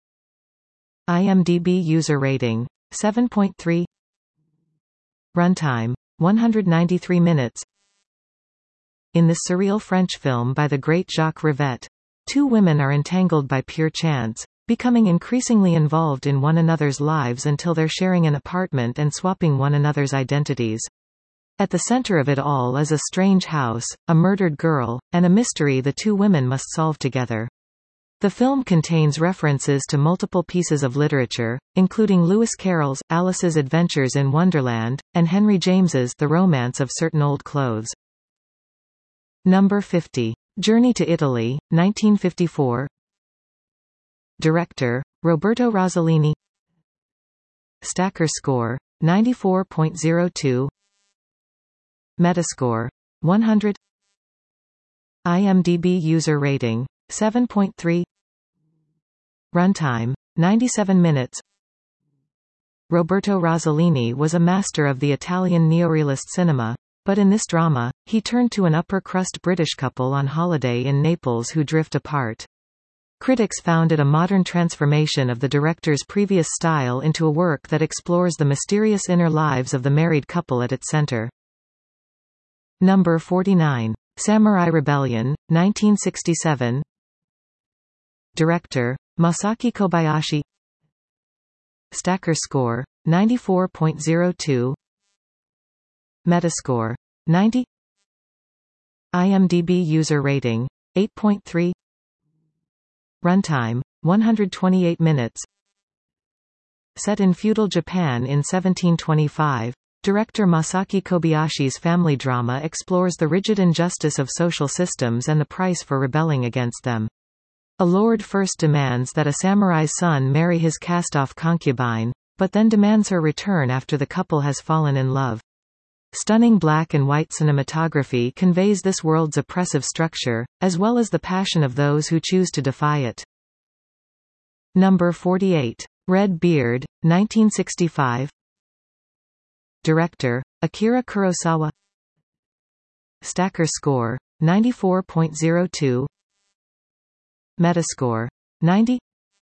IMDb user rating, seven point three. Runtime, one hundred ninety-three minutes. In this surreal French film by the great Jacques Rivette, two women are entangled by pure chance, becoming increasingly involved in one another's lives until they're sharing an apartment and swapping one another's identities. At the center of it all is a strange house, a murdered girl, and a mystery the two women must solve together. The film contains references to multiple pieces of literature, including Lewis Carroll's Alice's Adventures in Wonderland, and Henry James's The Romance of Certain Old Clothes. Number fifty. Journey to Italy, nineteen fifty-four. Director, Roberto Rossellini. Stacker score, ninety-four point zero two. Metascore, one hundred. IMDb user rating, seven point three. Runtime, ninety-seven minutes. Roberto Rossellini was a master of the Italian neorealist cinema, but in this drama, he turned to an upper-crust British couple on holiday in Naples who drift apart. Critics found it a modern transformation of the director's previous style into a work that explores the mysterious inner lives of the married couple at its center. Number forty-nine. Samurai Rebellion, nineteen sixty-seven. Director, Masaki Kobayashi. Stacker score, ninety-four point zero two. Metascore, ninety. IMDb user rating, eight point three. Runtime, one hundred twenty-eight minutes. Set in feudal Japan in seventeen twenty-five, director Masaki Kobayashi's family drama explores the rigid injustice of social systems and the price for rebelling against them. A lord first demands that a samurai's son marry his cast-off concubine, but then demands her return after the couple has fallen in love. Stunning black and white cinematography conveys this world's oppressive structure, as well as the passion of those who choose to defy it. Number forty-eight. Red Beard, nineteen sixty-five. Director, Akira Kurosawa. Stacker score, ninety-four point zero two. Metascore, ninety.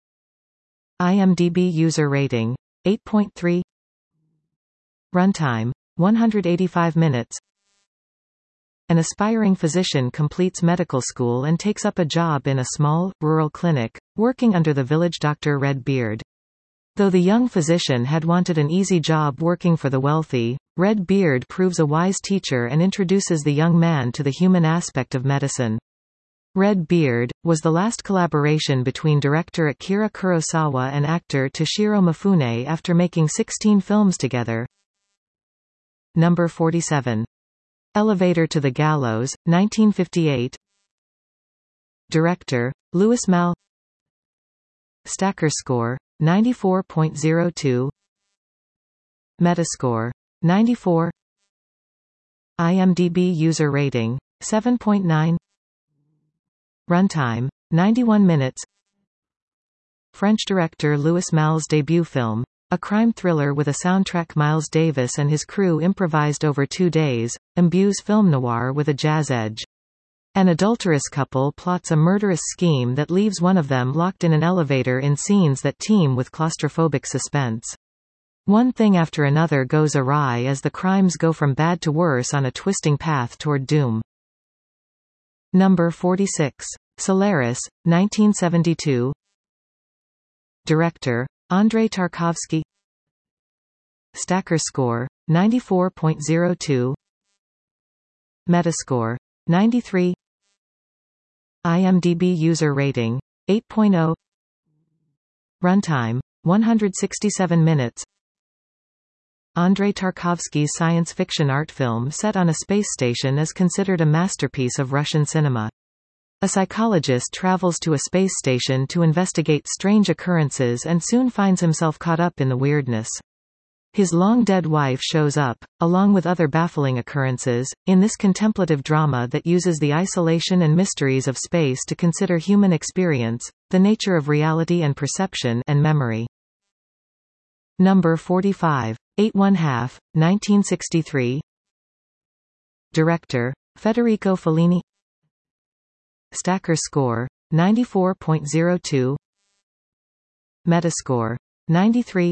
IMDb user rating, eight point three. Runtime, one hundred eighty-five minutes. An aspiring physician completes medical school and takes up a job in a small, rural clinic, working under the village doctor Red Beard. Though the young physician had wanted an easy job working for the wealthy, Red Beard proves a wise teacher and introduces the young man to the human aspect of medicine. Red Beard was the last collaboration between director Akira Kurosawa and actor Toshiro Mifune after making sixteen films together. Number forty-seven. Elevator to the Gallows, nineteen fifty-eight. Director, Louis Malle. Stacker score, ninety-four point zero two. Metascore, ninety-four. IMDb user rating, seven point nine. Runtime, ninety-one minutes. French director Louis Malle's debut film, a crime thriller with a soundtrack Miles Davis and his crew improvised over two days, imbues film noir with a jazz edge. An adulterous couple plots a murderous scheme that leaves one of them locked in an elevator in scenes that teem with claustrophobic suspense. One thing after another goes awry as the crimes go from bad to worse on a twisting path toward doom. Number forty-six. Solaris, nineteen seventy-two. Director, Andrei Tarkovsky. Stacker score, ninety-four point zero two. Metascore, ninety-three. IMDb user rating, eight point zero. Runtime, one hundred sixty-seven minutes. Andrei Tarkovsky's science fiction art film set on a space station is considered a masterpiece of Russian cinema. A psychologist travels to a space station to investigate strange occurrences and soon finds himself caught up in the weirdness. His long-dead wife shows up, along with other baffling occurrences, in this contemplative drama that uses the isolation and mysteries of space to consider human experience, the nature of reality and perception, and memory. Number forty-five. Eight One Half, nineteen sixty-three. Director, Federico Fellini. Stacker score, ninety-four point zero two. Metascore, ninety-three.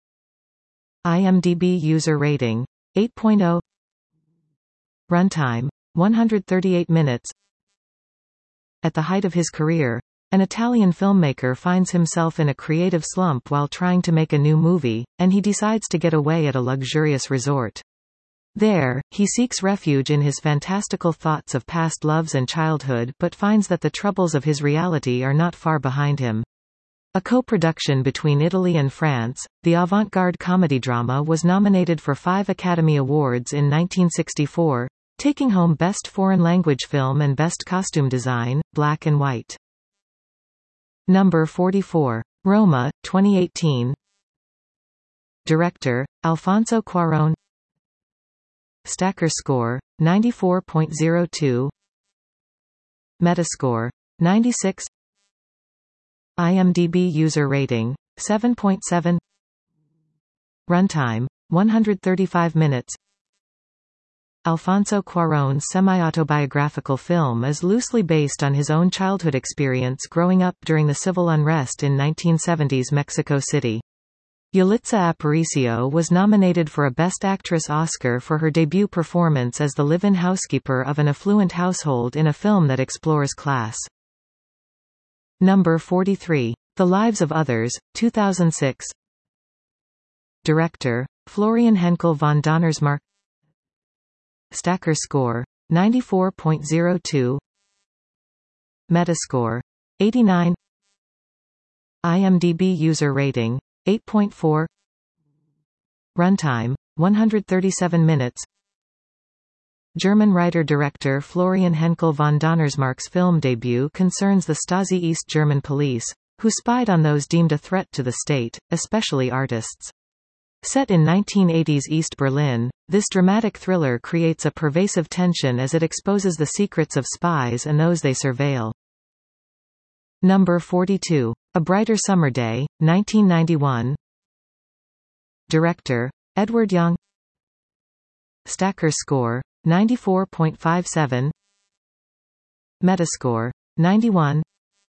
IMDb user rating, eight point oh. Runtime, one hundred thirty-eight minutes. At the height of his career, an Italian filmmaker finds himself in a creative slump while trying to make a new movie, and he decides to get away at a luxurious resort. There, he seeks refuge in his fantastical thoughts of past loves and childhood but finds that the troubles of his reality are not far behind him. A co-production between Italy and France, the avant-garde comedy drama was nominated for five Academy Awards in nineteen sixty-four, taking home Best Foreign Language Film and Best Costume Design, Black and White. Number forty-four. Roma, twenty eighteen. Director, Alfonso Cuarón. Stacker score, ninety-four point zero two. Metascore, ninety-six. IMDb user rating, seven point seven. Runtime, one hundred thirty-five minutes. Alfonso Cuarón's semi-autobiographical film is loosely based on his own childhood experience growing up during the civil unrest in nineteen seventies Mexico City. Yalitza Aparicio was nominated for a Best Actress Oscar for her debut performance as the live-in housekeeper of an affluent household in a film that explores class. Number forty-three. The Lives of Others, two thousand six. Director, Florian Henkel von Donnersmarck. Stacker score, ninety-four point zero two. Metascore, eighty-nine. IMDb user rating, eight point four. Runtime, one hundred thirty-seven minutes. German writer-director Florian Henkel von Donnersmarck's film debut concerns the Stasi East German police, who spied on those deemed a threat to the state, especially artists. Set in nineteen eighties East Berlin, this dramatic thriller creates a pervasive tension as it exposes the secrets of spies and those they surveil. Number forty-two. A Brighter Summer Day, nineteen ninety-one. Director, Edward Young. Stacker score, ninety-four point five seven. Metascore, ninety-one.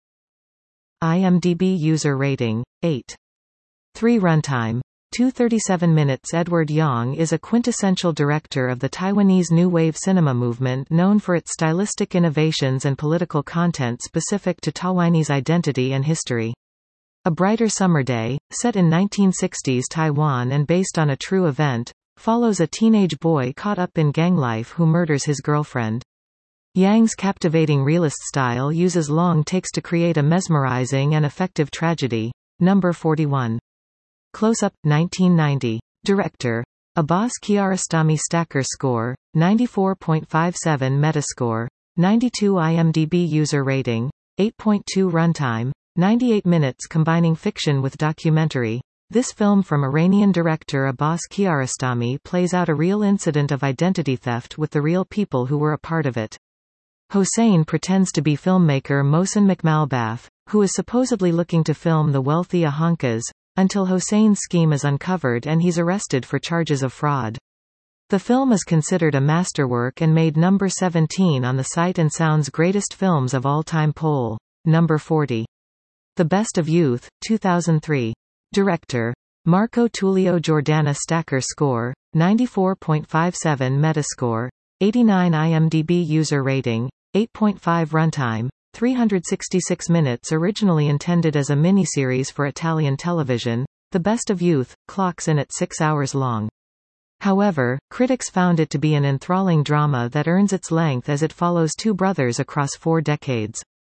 IMDb user rating, eight point three. Runtime, two hundred thirty-seven minutes. Edward Young is a quintessential director of the Taiwanese New Wave cinema movement known for its stylistic innovations and political content specific to Taiwanese identity and history. A Brighter Summer Day, set in nineteen sixties Taiwan and based on a true event, follows a teenage boy caught up in gang life who murders his girlfriend. Yang's captivating realist style uses long takes to create a mesmerizing and effective tragedy. Number forty-one. Close Up, nineteen ninety. Director, Abbas Kiarostami. Stacker score, ninety-four point five seven. Metascore, ninety-two. IMDb user rating, eight point two. Runtime, ninety-eight minutes. Combining fiction with documentary, this film from Iranian director Abbas Kiarostami plays out a real incident of identity theft with the real people who were a part of it. Hossein pretends to be filmmaker Mohsen Makhmalbaf, who is supposedly looking to film the wealthy Ahankas, until Hossein's scheme is uncovered and he's arrested for charges of fraud. The film is considered a masterwork and made number seventeen on the Sight and Sound's Greatest Films of All Time poll. Number forty. The Best of Youth, two thousand three. Director, Marco Tullio Giordana. Stacker score, ninety-four point five seven. Metascore, eighty-nine. IMDb user rating, eight point five. Runtime, three hundred sixty-six minutes. Originally intended as a miniseries for Italian television, The Best of Youth clocks in at six hours long. However, critics found it to be an enthralling drama that earns its length as it follows two brothers across four decades.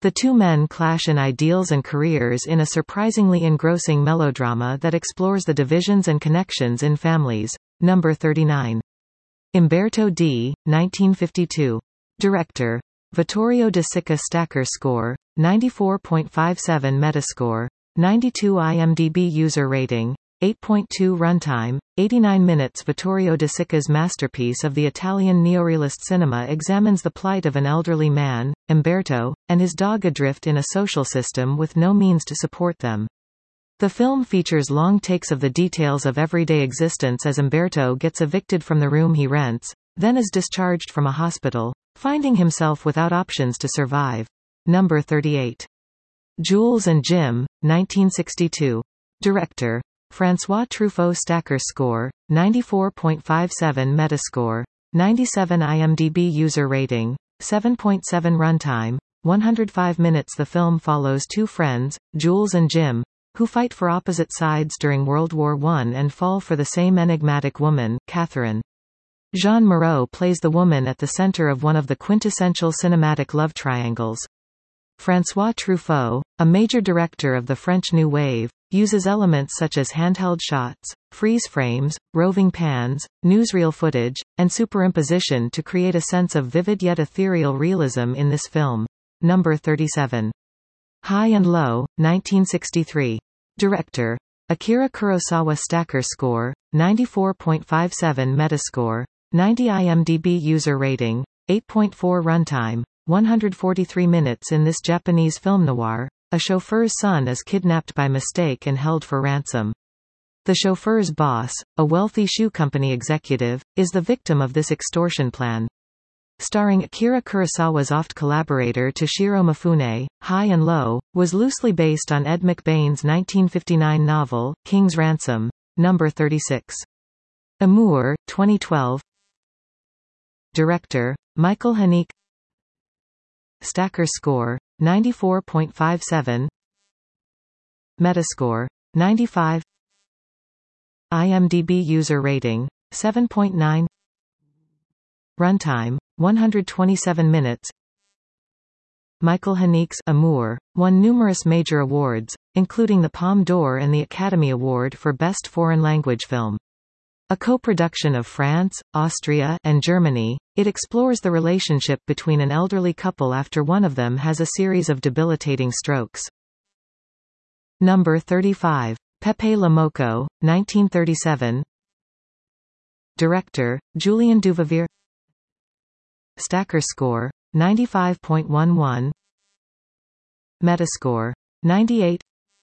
The two men clash in ideals and careers in a surprisingly engrossing melodrama that explores the divisions and connections in families. Number thirty-nine. Umberto D., nineteen fifty-two. Director. Vittorio De Sica. Stacker score, ninety-four point five seven. Metascore, ninety-two. IMDb user rating, eight point two. Runtime, eighty-nine minutes. Vittorio De Sica's masterpiece of the Italian neorealist cinema examines the plight of an elderly man, Umberto, and his dog adrift in a social system with no means to support them. The film features long takes of the details of everyday existence as Umberto gets evicted from the room he rents, then is discharged from a hospital, finding himself without options to survive. Number thirty-eight. Jules and Jim, nineteen sixty-two. Director. François Truffaut. Stacker score, ninety-four point five seven. Metascore, ninety-seven. IMDb user rating, seven point seven. Runtime, one hundred five minutes. The film follows two friends, Jules and Jim, who fight for opposite sides during World War One and fall for the same enigmatic woman, Catherine. Jean Moreau plays the woman at the center of one of the quintessential cinematic love triangles. François Truffaut, a major director of the French New Wave, uses elements such as handheld shots, freeze frames, roving pans, newsreel footage, and superimposition to create a sense of vivid yet ethereal realism in this film. Number thirty-seven. High and Low, nineteen sixty-three. Director. Akira Kurosawa. Stacker score, ninety-four point five seven. Metascore, ninety. IMDb user rating, eight point four. Runtime, one hundred forty-three minutes. In this Japanese film noir, a chauffeur's son is kidnapped by mistake and held for ransom. The chauffeur's boss, a wealthy shoe company executive, is the victim of this extortion plan. Starring Akira Kurosawa's oft collaborator Toshiro Mifune, High and Low, was loosely based on Ed McBain's nineteen fifty-nine novel, King's Ransom. Number thirty-six. Amour, twenty twelve. Director. Michael Haneke. Stacker score, ninety-four point five seven. Metascore, ninety-five. IMDb user rating, seven point nine. Runtime, one hundred twenty-seven minutes. Michael Haneke's Amour won numerous major awards, including the Palme d'Or and the Academy Award for Best Foreign Language Film. A co-production of France, Austria, and Germany, it explores the relationship between an elderly couple after one of them has a series of debilitating strokes. Number thirty-five. Pepe Le Moko, nineteen thirty-seven. Director. Julien Duvivier. Stacker score, ninety-five point one one. Metascore, ninety-eight.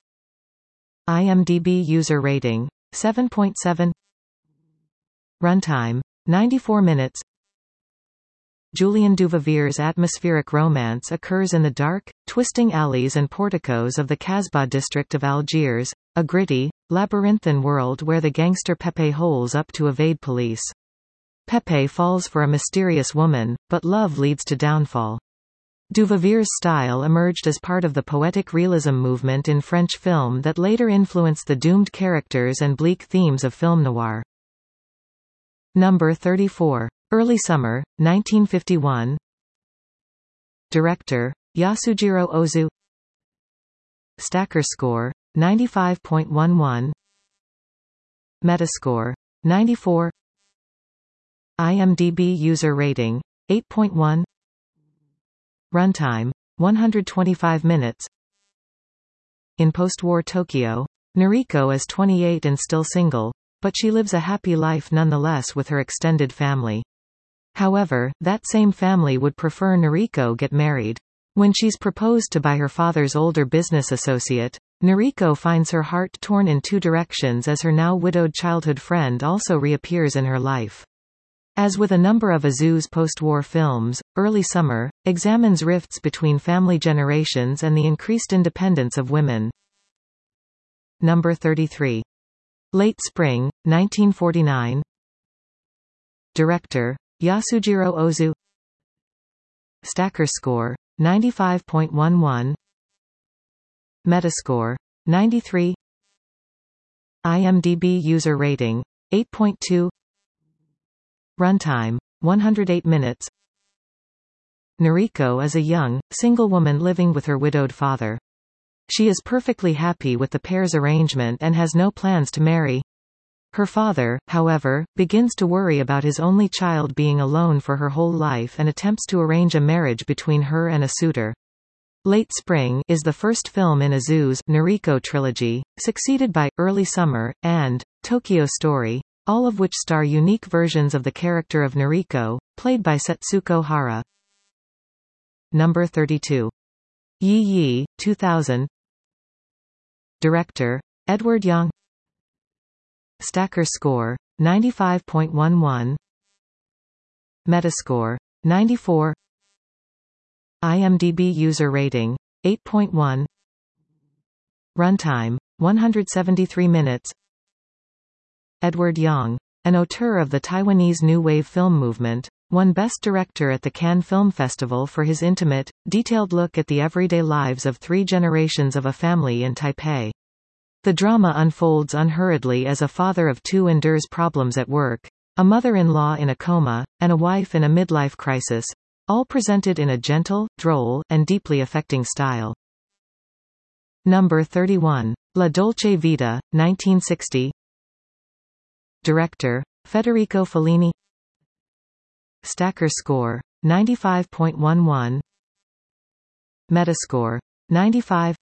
IMDb user rating, seven point seven. Runtime, ninety-four minutes. Julien Duvivier's atmospheric romance occurs in the dark, twisting alleys and porticos of the Casbah district of Algiers, a gritty, labyrinthine world where the gangster Pepe holes up to evade police. Pepe falls for a mysterious woman, but love leads to downfall. Duvivier's style emerged as part of the poetic realism movement in French film that later influenced the doomed characters and bleak themes of film noir. Number thirty-four. Early Summer, nineteen fifty-one. Director. Yasujiro Ozu. Stacker score, ninety-five point one one. Metascore, ninety-four. IMDb user rating, eight point one. Runtime, one hundred twenty-five minutes. In post-war Tokyo, Noriko is twenty-eight and still single, but she lives a happy life nonetheless with her extended family. However, that same family would prefer Noriko get married. When she's proposed to by her father's older business associate, Noriko finds her heart torn in two directions as her now widowed childhood friend also reappears in her life. As with a number of Ozu's post-war films, Early Summer examines rifts between family generations and the increased independence of women. Number thirty-three. Late Spring, nineteen forty-nine. Director. Yasujiro Ozu. Stacker score, ninety-five point one one. Metascore, ninety-three. IMDb user rating, eight point two. Runtime, one hundred eight minutes. Noriko is a young, single woman living with her widowed father. She is perfectly happy with the pair's arrangement and has no plans to marry. Her father, however, begins to worry about his only child being alone for her whole life and attempts to arrange a marriage between her and a suitor. Late Spring is the first film in Izu's Noriko trilogy, succeeded by Early Summer and Tokyo Story, all of which star unique versions of the character of Noriko, played by Setsuko Hara. Number thirty-two. Yi Yi, two thousand. Director, Edward Yang. Stacker score, ninety-five point one one. Metascore, ninety-four. IMDb user rating, eight point one. Runtime, one hundred seventy-three minutes. Edward Yang, an auteur of the Taiwanese New Wave film movement, won Best Director at the Cannes Film Festival for his intimate, detailed look at the everyday lives of three generations of a family in Taipei. The drama unfolds unhurriedly as a father of two endures problems at work, a mother-in-law in a coma, and a wife in a midlife crisis, all presented in a gentle, droll, and deeply affecting style. Number thirty-one. La Dolce Vita, nineteen sixty. Director, Federico Fellini. Stacker score, ninety-five point one one. Metascore, ninety-five.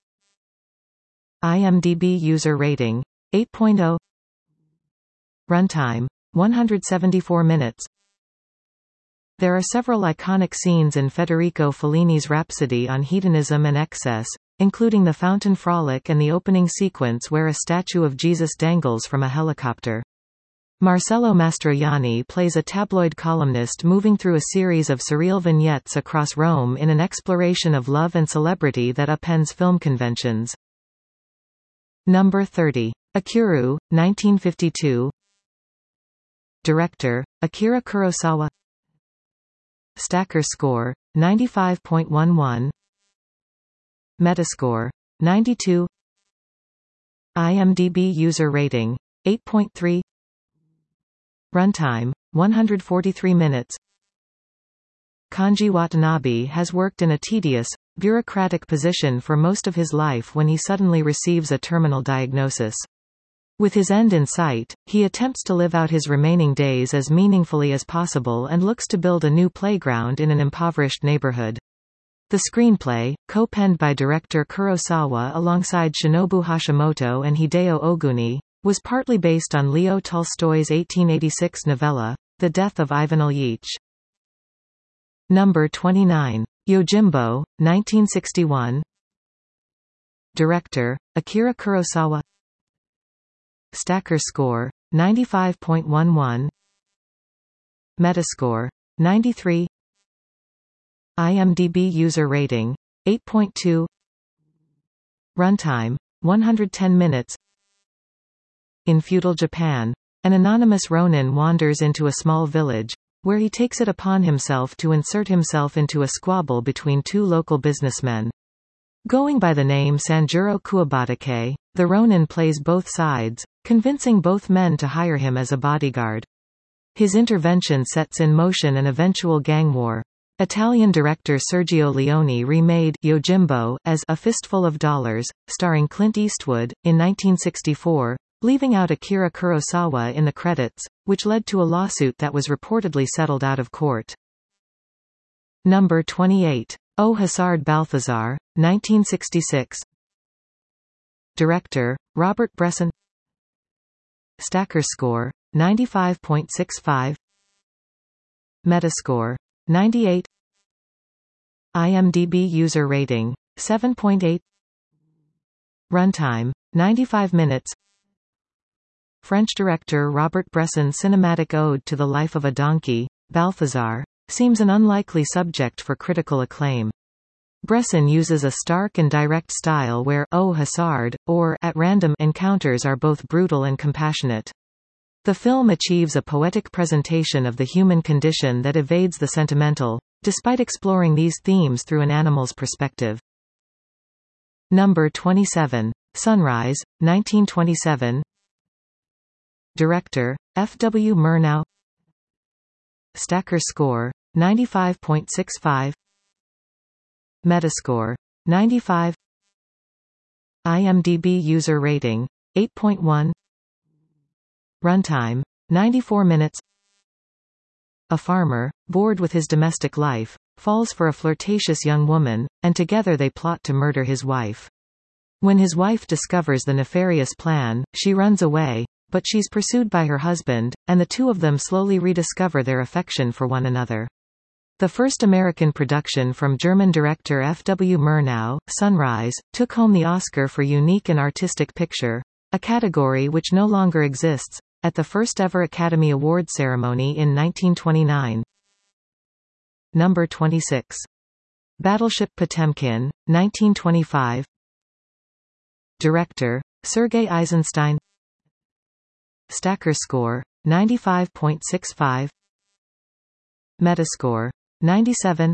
IMDb user rating, eight point zero. Runtime, one hundred seventy-four minutes. There are several iconic scenes in Federico Fellini's Rhapsody on Hedonism and Excess, including the fountain frolic and the opening sequence where a statue of Jesus dangles from a helicopter. Marcello Mastroianni plays a tabloid columnist moving through a series of surreal vignettes across Rome in an exploration of love and celebrity that upends film conventions. Number thirty. Akiru, nineteen fifty-two. Director, Akira Kurosawa. Stacker score, ninety-five point one one. Metascore, ninety-two. IMDb user rating, eight point three. Runtime, one hundred forty-three minutes. Kanji Watanabe has worked in a tedious, bureaucratic position for most of his life when he suddenly receives a terminal diagnosis. With his end in sight, he attempts to live out his remaining days as meaningfully as possible and looks to build a new playground in an impoverished neighborhood. The screenplay, co-penned by director Kurosawa alongside Shinobu Hashimoto and Hideo Oguni, was partly based on Leo Tolstoy's eighteen eighty-six novella, The Death of Ivan Ilyich. Number twenty-nine. Yojimbo, nineteen sixty-one. Director, Akira Kurosawa. Stacker score, ninety-five point one one. Metascore, ninety-three. IMDb user rating, eight point two. Runtime, one hundred ten minutes. In feudal Japan, an anonymous ronin wanders into a small village, where he takes it upon himself to insert himself into a squabble between two local businessmen. Going by the name Sanjuro Kuwabatake, the ronin plays both sides, convincing both men to hire him as a bodyguard. His intervention sets in motion an eventual gang war. Italian director Sergio Leone remade Yojimbo as A Fistful of Dollars, starring Clint Eastwood, in nineteen sixty-four, leaving out Akira Kurosawa in the credits, which led to a lawsuit that was reportedly settled out of court. Number twenty-eight. O Hazard Balthazar, nineteen sixty-six. Director, Robert Bresson. Stacker score, ninety-five point six five. Metascore, ninety-eight. IMDb user rating, seven point eight. Runtime, ninety-five minutes. French director Robert Bresson's cinematic ode to the life of a donkey, Balthazar, seems an unlikely subject for critical acclaim. Bresson uses a stark and direct style where au hasard, or at random encounters are both brutal and compassionate. The film achieves a poetic presentation of the human condition that evades the sentimental, despite exploring these themes through an animal's perspective. Number twenty-seven. Sunrise, nineteen twenty-seven. Director, F. W. Murnau. Stacker score, ninety-five point six five. Metascore ninety-five. IMDb user rating eight point one. Runtime ninety-four minutes. A farmer, bored with his domestic life, falls for a flirtatious young woman, and together they plot to murder his wife. When his wife discovers the nefarious plan, she runs away, but she's pursued by her husband, and the two of them slowly rediscover their affection for one another. The first American production from German director F. W. Murnau, Sunrise, took home the Oscar for Unique and Artistic Picture, a category which no longer exists, at the first-ever Academy Award ceremony in nineteen twenty-nine. Number twenty-six. Battleship Potemkin, nineteen twenty-five. Director, Sergei Eisenstein. Stacker score, ninety-five point six five. Metascore, ninety-seven.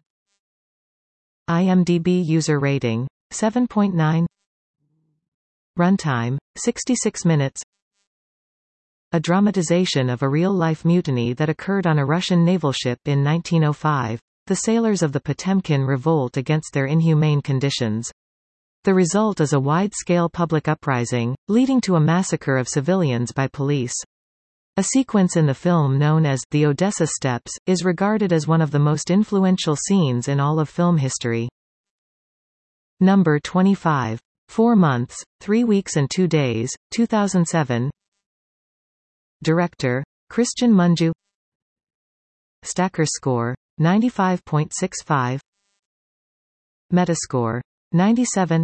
IMDb user rating, seven point nine. Runtime, sixty-six minutes. A dramatization of a real-life mutiny that occurred on a Russian naval ship in nineteen oh five. The sailors of the Potemkin revolt against their inhumane conditions. The result is a wide-scale public uprising, leading to a massacre of civilians by police. A sequence in the film known as The Odessa Steps is regarded as one of the most influential scenes in all of film history. Number twenty-five. Four Months, Three Weeks and Two Days, two thousand seven. Director, Christian Mungiu. Stacker score, ninety-five point six five. Metascore, ninety-seven.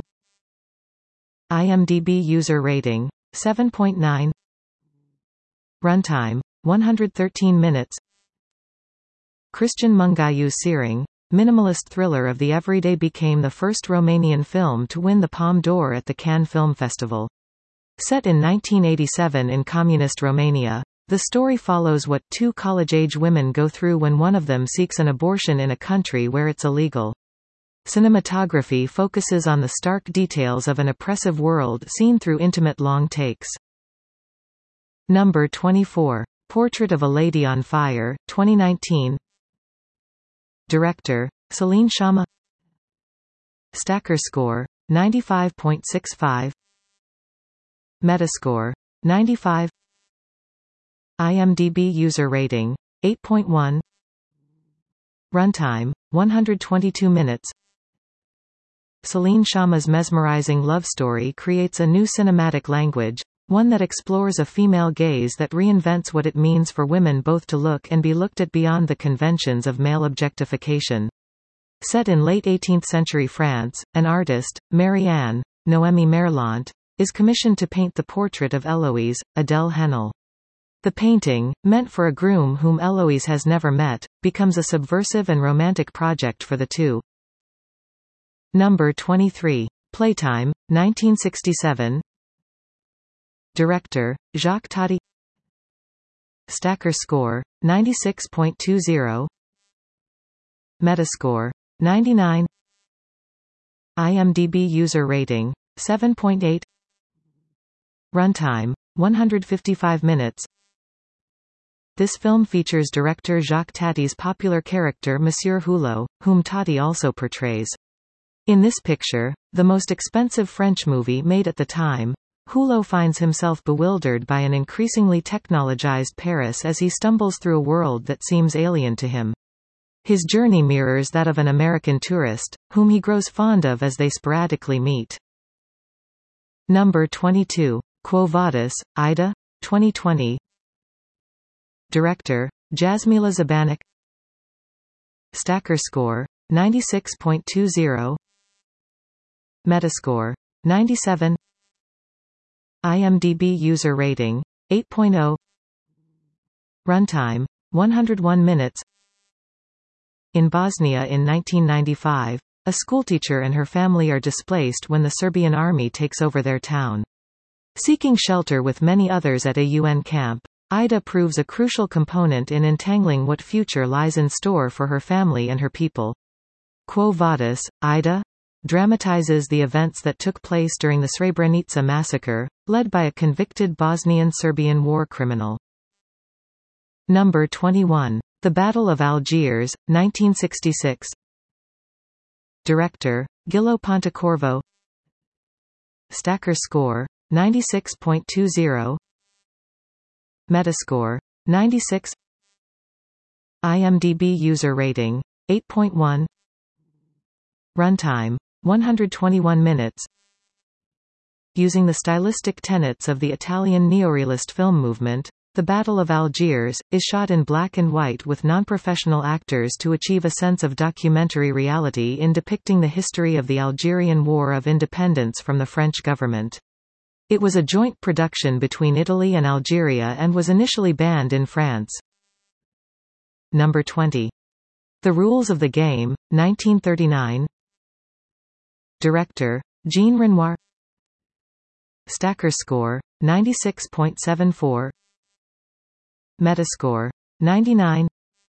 IMDb user rating, seven point nine. Runtime, one hundred thirteen minutes. Christian Mungiu's Searing, minimalist thriller of the everyday became the first Romanian film to win the Palme d'Or at the Cannes Film Festival. Set in nineteen eighty-seven in communist Romania, the story follows what two college-age women go through when one of them seeks an abortion in a country where it's illegal. Cinematography focuses on the stark details of an oppressive world seen through intimate long takes. Number twenty-four. Portrait of a Lady on Fire, twenty nineteen. Director, Celine Sciamma. Stacker score, ninety-five point six five. Metascore, ninety-five. IMDb user rating, eight point one. Runtime, one hundred twenty-two minutes. Celine Sciamma's mesmerizing love story creates a new cinematic language, one that explores a female gaze that reinvents what it means for women both to look and be looked at beyond the conventions of male objectification. Set in late eighteenth century France, an artist, Marie-Anne, Noémie Merlant, is commissioned to paint the portrait of Eloise, Adèle Haenel. The painting, meant for a groom whom Eloise has never met, becomes a subversive and romantic project for the two. Number twenty-three. Playtime, nineteen sixty-seven. Director, Jacques Tati. Stacker score, ninety-six point two zero. Metascore, ninety-nine. IMDb user rating, seven point eight. Runtime, one hundred fifty-five minutes. This film features director Jacques Tati's popular character Monsieur Hulot, whom Tati also portrays. In this picture, the most expensive French movie made at the time, Hulot finds himself bewildered by an increasingly technologized Paris as he stumbles through a world that seems alien to him. His journey mirrors that of an American tourist, whom he grows fond of as they sporadically meet. Number twenty-two. Quo Vadis, Ida, twenty twenty. Director, Jasmila Zabanek. Stacker score, ninety-six point two zero. Metascore, ninety-seven. IMDb user rating, eight point oh. Runtime, one hundred one minutes. In Bosnia in nineteen ninety-five, a schoolteacher and her family are displaced when the Serbian army takes over their town. Seeking shelter with many others at a U N camp, Ida proves a crucial component in entangling what future lies in store for her family and her people. Quo Vadis, Ida? Dramatizes the events that took place during the Srebrenica massacre, led by a convicted Bosnian-Serbian war criminal. Number twenty-one. The Battle of Algiers, nineteen sixty-six. Director, Gillo Pontecorvo. Stacker score, ninety-six point two zero. Metascore, ninety-six. IMDb user rating, eight point one. Runtime, one hundred twenty-one minutes. Using the stylistic tenets of the Italian neorealist film movement, The Battle of Algiers is shot in black and white with non-professional actors to achieve a sense of documentary reality in depicting the history of the Algerian War of Independence from the French government. It was a joint production between Italy and Algeria and was initially banned in France. Number twenty. The Rules of the Game, nineteen thirty-nine. Director, Jean Renoir. Stacker score, ninety-six point seven four. Metascore, ninety-nine.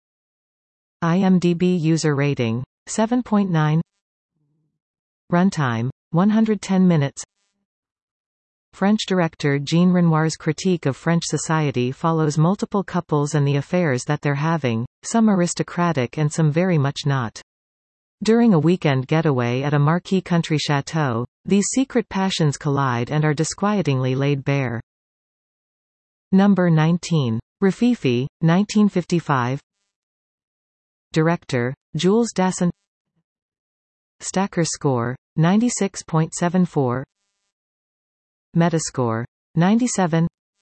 IMDb user rating, seven point nine. Runtime, one hundred ten minutes. French director Jean Renoir's critique of French society follows multiple couples and the affairs that they're having, some aristocratic and some very much not. During a weekend getaway at a marquee country chateau, these secret passions collide and are disquietingly laid bare. Number nineteen. Rififi, nineteen fifty-five. Director, Jules Dassin. Stacker score, ninety-six point seven four. Metascore, ninety-seven.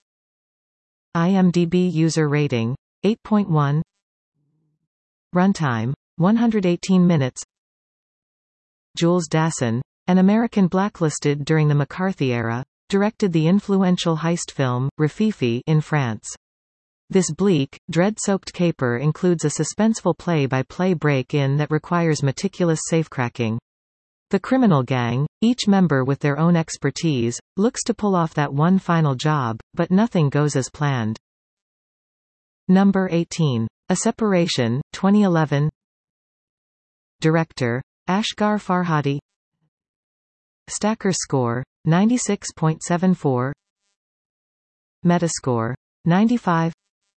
IMDb user rating, eight point one. Runtime, one hundred eighteen minutes. Jules Dassin, an American blacklisted during the McCarthy era, directed the influential heist film, Rififi, in France. This bleak, dread-soaked caper includes a suspenseful play-by-play break-in that requires meticulous safecracking. The criminal gang, each member with their own expertise, looks to pull off that one final job, but nothing goes as planned. Number eighteen. A Separation, twenty eleven. Director, Asghar Farhadi. Stacker score, ninety-six point seven four. Metascore, ninety-five.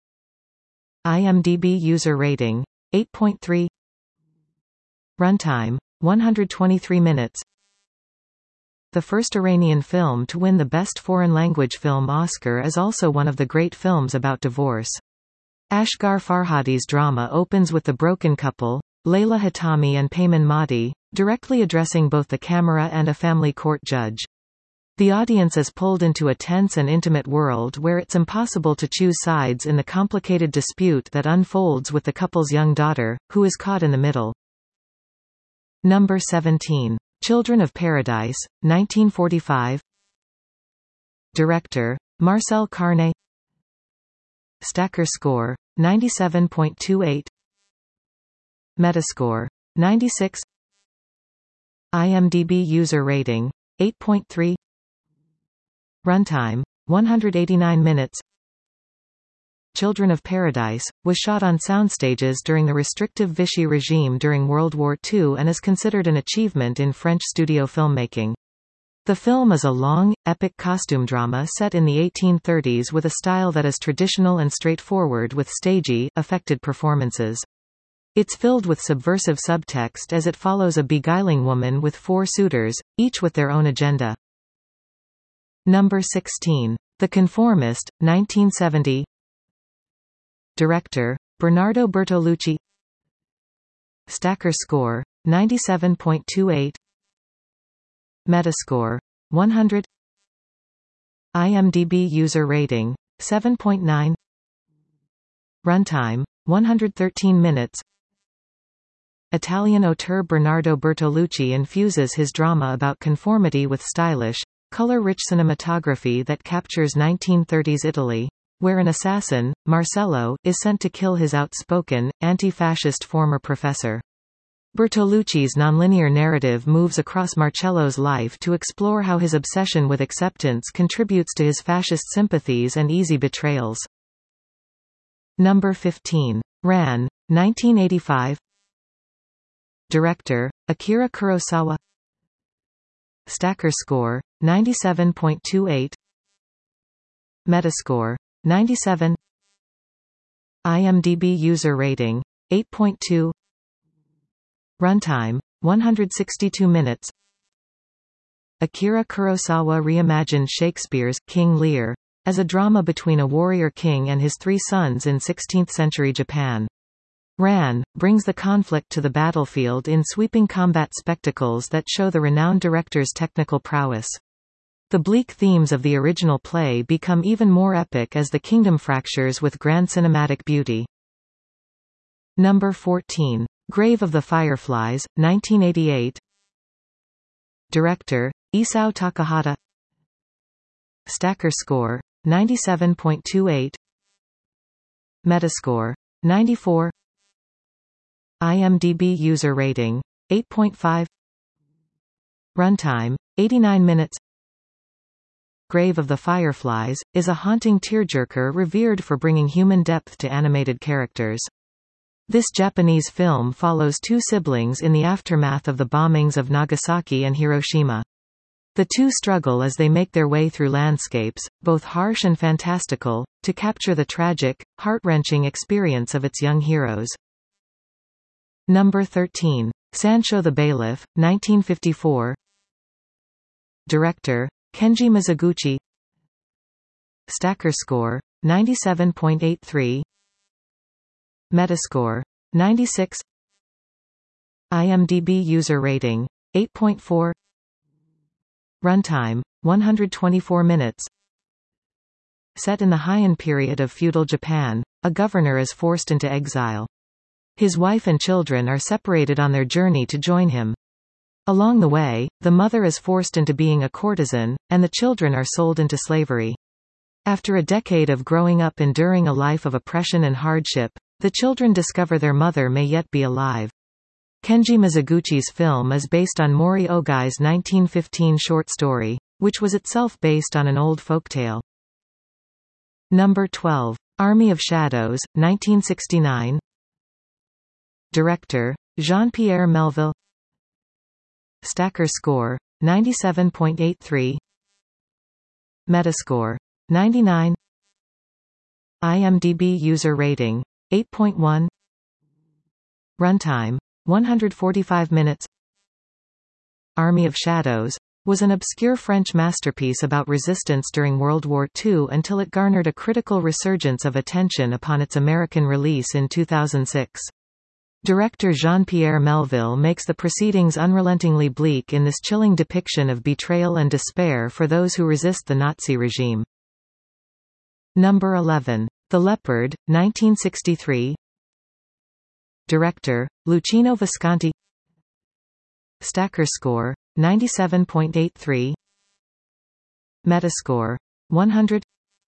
IMDb user rating, eight point three. Runtime, one hundred twenty-three minutes. The first Iranian film to win the Best Foreign Language Film Oscar is also one of the great films about divorce. Asghar Farhadi's drama opens with the broken couple, Layla Hatami and Payman Mahdi, directly addressing both the camera and a family court judge. The audience is pulled into a tense and intimate world where it's impossible to choose sides in the complicated dispute that unfolds with the couple's young daughter, who is caught in the middle. Number seventeen. Children of Paradise, nineteen forty-five. Director, Marcel Carné. Stacker score, ninety-seven point two eight. Metascore, ninety-six. IMDb user rating, eight point three. Runtime, one hundred eighty-nine minutes. Children of Paradise was shot on soundstages during the restrictive Vichy regime during World War Two and is considered an achievement in French studio filmmaking. The film is a long, epic costume drama set in the eighteen thirties with a style that is traditional and straightforward with stagey, affected performances. It's filled with subversive subtext as it follows a beguiling woman with four suitors, each with their own agenda. Number sixteen. The Conformist, nineteen seventy. Director, Bernardo Bertolucci. Stacker score, ninety-seven point two eight. Metascore, one hundred. IMDb user rating, seven point nine. Runtime, one hundred thirteen minutes. Italian auteur Bernardo Bertolucci infuses his drama about conformity with stylish, color-rich cinematography that captures nineteen thirties Italy, where an assassin, Marcello, is sent to kill his outspoken, anti-fascist former professor. Bertolucci's nonlinear narrative moves across Marcello's life to explore how his obsession with acceptance contributes to his fascist sympathies and easy betrayals. Number fifteen. Ran, nineteen eighty-five. Director, Akira Kurosawa. Stacker score, ninety-seven point two eight. Metascore, ninety-seven. IMDb user rating, eight point two. Runtime, one hundred sixty-two minutes. Akira Kurosawa reimagined Shakespeare's King Lear as a drama between a warrior king and his three sons in sixteenth-century Japan. Ran brings the conflict to the battlefield in sweeping combat spectacles that show the renowned director's technical prowess. The bleak themes of the original play become even more epic as the kingdom fractures with grand cinematic beauty. Number fourteen. Grave of the Fireflies, nineteen eighty-eight. Director Isao Takahata. Stacker score ninety-seven point two eight. Metascore ninety-four. IMDb user rating eight point five. Runtime eighty-nine minutes. Grave of the Fireflies is a haunting tearjerker revered for bringing human depth to animated characters. This Japanese film follows two siblings in the aftermath of the bombings of Nagasaki and Hiroshima. The two struggle as they make their way through landscapes, both harsh and fantastical, to capture the tragic, heart-wrenching experience of its young heroes. Number thirteen. Sancho the Bailiff, nineteen fifty-four. Director Kenji Mizoguchi. Stacker score ninety-seven point eight three. Metascore ninety-six. IMDb user rating eight point four. Runtime one hundred twenty-four minutes. Set in the Heian period of feudal Japan, a governor is forced into exile. His wife and children are separated on their journey to join him. Along the way, the mother is forced into being a courtesan, and the children are sold into slavery. After a decade of growing up enduring a life of oppression and hardship, the children discover their mother may yet be alive. Kenji Mizoguchi's film is based on Mori Ogai's nineteen fifteen short story, which was itself based on an old folktale. Number twelve. Army of Shadows, nineteen sixty-nine. Director Jean-Pierre Melville. Stacker score ninety-seven point eight three. Metascore ninety-nine. IMDb user rating eight point one. Runtime one hundred forty-five minutes. Army of Shadows was an obscure French masterpiece about resistance during World War Two until it garnered a critical resurgence of attention upon its American release in two thousand six. Director Jean-Pierre Melville makes the proceedings unrelentingly bleak in this chilling depiction of betrayal and despair for those who resist the Nazi regime. Number eleven. The Leopard, nineteen sixty-three. Director Luchino Visconti. Stacker score ninety-seven point eight three. Metascore one hundred.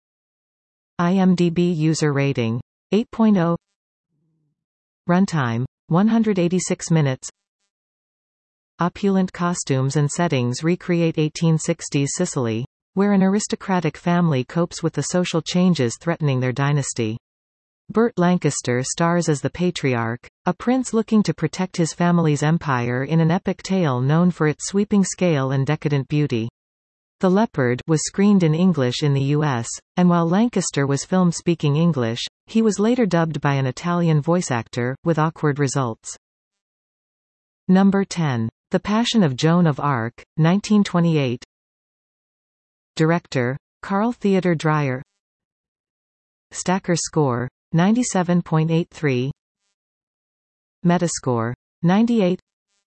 IMDb user rating eight point zero. Runtime one hundred eighty-six minutes. Opulent costumes and settings recreate eighteen sixties Sicily, where an aristocratic family copes with the social changes threatening their dynasty. Burt Lancaster stars as the patriarch, a prince looking to protect his family's empire in an epic tale known for its sweeping scale and decadent beauty. The Leopard was screened in English in the U S, and while Lancaster was filmed speaking English, he was later dubbed by an Italian voice actor, with awkward results. Number ten. The Passion of Joan of Arc, nineteen twenty-eight. Director Carl Theodor Dreyer. Stacker score ninety-seven point eight three. Metascore ninety-eight.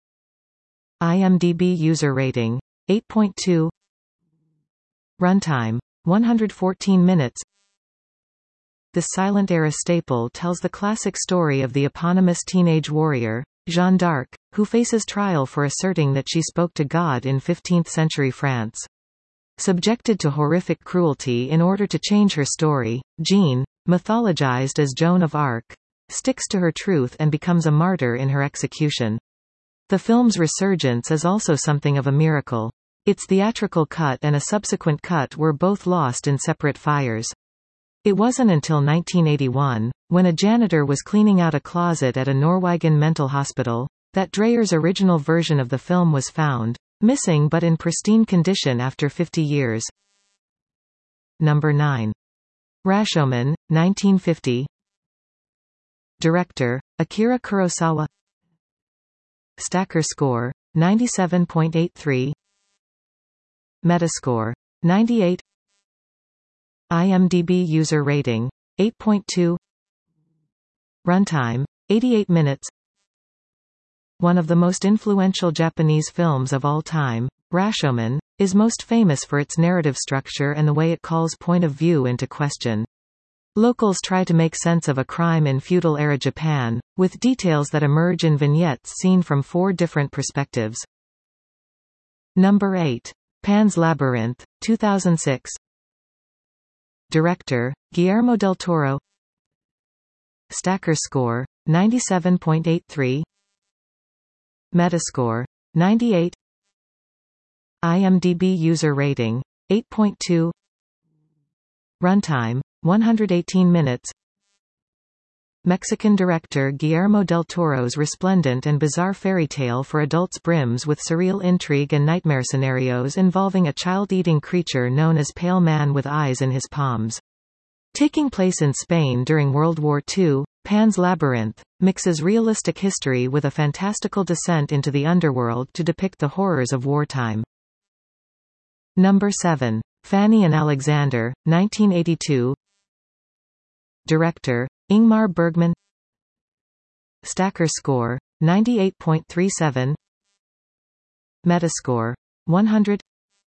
IMDb user rating eight point two. Runtime one hundred fourteen minutes. This silent-era staple tells the classic story of the eponymous teenage warrior, Jeanne d'Arc, who faces trial for asserting that she spoke to God in fifteenth-century France. Subjected to horrific cruelty in order to change her story, Jeanne, mythologized as Joan of Arc, sticks to her truth and becomes a martyr in her execution. The film's resurgence is also something of a miracle. Its theatrical cut and a subsequent cut were both lost in separate fires. It wasn't until nineteen eighty-one, when a janitor was cleaning out a closet at a Norwegian mental hospital, that Dreyer's original version of the film was found, missing but in pristine condition after fifty years. Number nine. Rashomon, nineteen fifty. Director Akira Kurosawa. Stacker score, ninety-seven point eight three. Metascore, ninety-eight. IMDb user rating, eight point two. Runtime, eighty-eight minutes. One of the most influential Japanese films of all time, Rashomon, is most famous for its narrative structure and the way it calls point of view into question. Locals try to make sense of a crime in feudal-era Japan, with details that emerge in vignettes seen from four different perspectives. Number eight. Pan's Labyrinth, two thousand six. Director, Guillermo del Toro. Stacker score, ninety-seven point eight three. Metascore, ninety-eight. IMDb user rating, eight point two. Runtime, one hundred eighteen minutes. Mexican director Guillermo del Toro's resplendent and bizarre fairy tale for adults brims with surreal intrigue and nightmare scenarios involving a child-eating creature known as Pale Man with eyes in his palms. Taking place in Spain during World War Two, Pan's Labyrinth mixes realistic history with a fantastical descent into the underworld to depict the horrors of wartime. Number seven. Fanny and Alexander, nineteen eighty-two. Director, Ingmar Bergman. Stacker score, ninety-eight point three seven. Metascore, one hundred.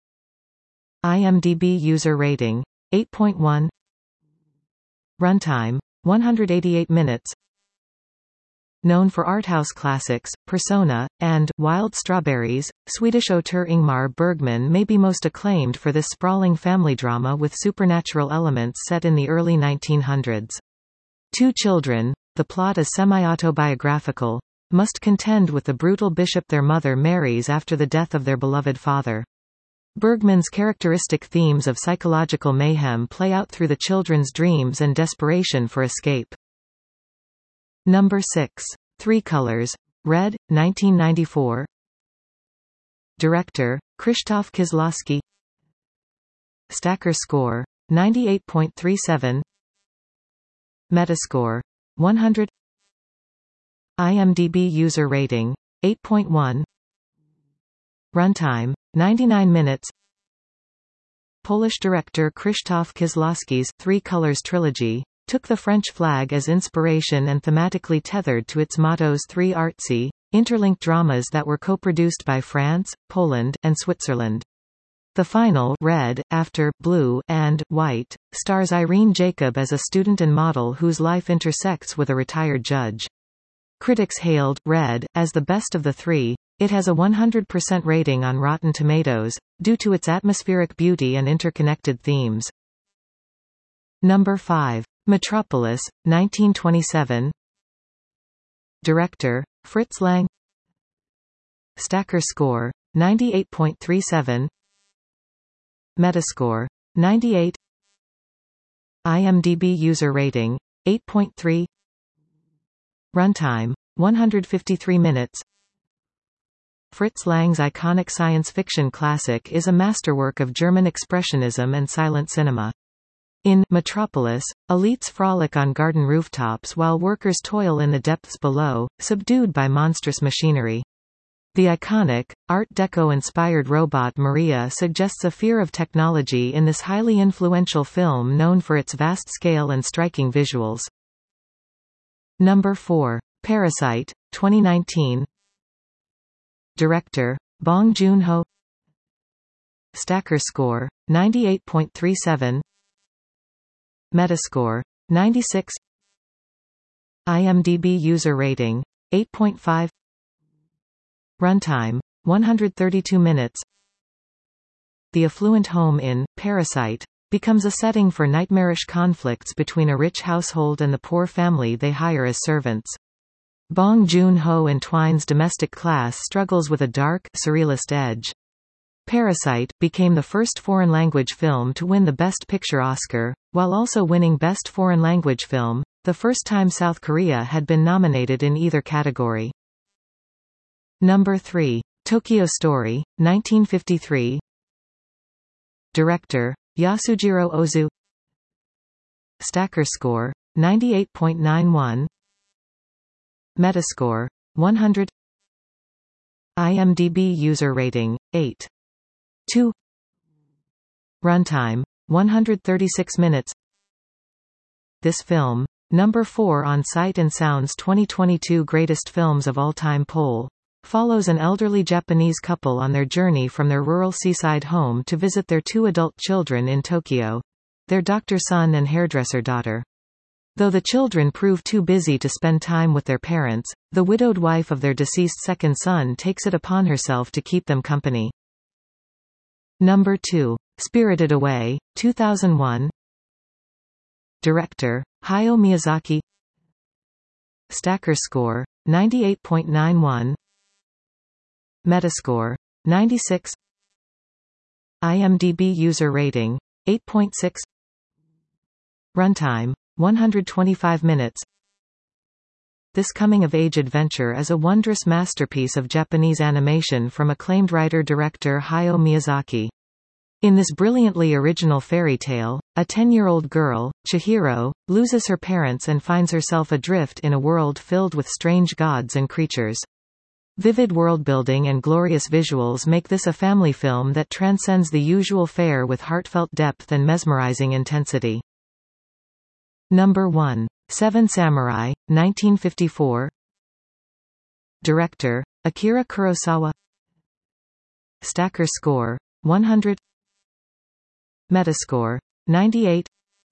IMDb user rating, eight point one. Runtime, one hundred eighty-eight minutes. Known for arthouse classics, Persona, and Wild Strawberries, Swedish auteur Ingmar Bergman may be most acclaimed for this sprawling family drama with supernatural elements set in the early nineteen hundreds. Two children, the plot is semi-autobiographical, must contend with the brutal bishop their mother marries after the death of their beloved father. Bergman's characteristic themes of psychological mayhem play out through the children's dreams and desperation for escape. Number six. Three Colors, Red, nineteen ninety-four. Director, Krzysztof Kieślowski. Stacker score, ninety-eight point three seven. Metascore, one hundred. IMDb user rating, eight point one. Runtime, ninety-nine minutes. Polish director Krzysztof Kieślowski's Three Colors trilogy took the French flag as inspiration and thematically tethered to its mottos three artsy, interlinked dramas that were co-produced by France, Poland, and Switzerland. The final, Red, after Blue and White, stars Irene Jacob as a student and model whose life intersects with a retired judge. Critics hailed Red as the best of the three. It has a one hundred percent rating on Rotten Tomatoes, due to its atmospheric beauty and interconnected themes. Number five. Metropolis, nineteen twenty-seven. Director, Fritz Lang. Stacker score, ninety-eight point three seven. Metascore, ninety-eight. IMDb user rating, eight point three. Runtime, one hundred fifty-three minutes. Fritz Lang's iconic science fiction classic is a masterwork of German expressionism and silent cinema. In Metropolis, elites frolic on garden rooftops while workers toil in the depths below, subdued by monstrous machinery. The iconic, Art Deco-inspired robot Maria suggests a fear of technology in this highly influential film known for its vast scale and striking visuals. Number four. Parasite, twenty nineteen. Director, Bong Joon-ho. Stacker score, ninety-eight point three seven. Metascore, ninety-six. IMDb user rating, eight point five. Runtime, one hundred thirty-two minutes. The affluent home in Parasite becomes a setting for nightmarish conflicts between a rich household and the poor family they hire as servants. Bong Joon-ho entwines domestic class struggles with a dark, surrealist edge. Parasite became the first foreign-language film to win the Best Picture Oscar, while also winning Best Foreign Language Film, the first time South Korea had been nominated in either category. Number three. Tokyo Story, nineteen fifty-three. Director, Yasujiro Ozu. Stacker score, ninety-eight point nine one. Metascore, one hundred. IMDb user rating, eight point two. Runtime, one hundred thirty-six minutes. This film, number four on Sight and Sound's twenty twenty-two Greatest Films of All Time poll, follows an elderly Japanese couple on their journey from their rural seaside home to visit their two adult children in Tokyo, their doctor son and hairdresser daughter. Though the children prove too busy to spend time with their parents, the widowed wife of their deceased second son takes it upon herself to keep them company. Number two. Spirited Away, two thousand one. Director, Hayao Miyazaki. Stacker score, ninety-eight point nine one. Metascore, ninety-six. IMDb user rating, eight point six. Runtime, one hundred twenty-five minutes. This coming-of-age adventure is a wondrous masterpiece of Japanese animation from acclaimed writer-director Hayao Miyazaki. In this brilliantly original fairy tale, a ten-year-old girl, Chihiro, loses her parents and finds herself adrift in a world filled with strange gods and creatures. Vivid world-building and glorious visuals make this a family film that transcends the usual fare with heartfelt depth and mesmerizing intensity. Number one. Seven Samurai, nineteen fifty-four. Director, Akira Kurosawa. Stacker score, one hundred. Metascore, ninety-eight.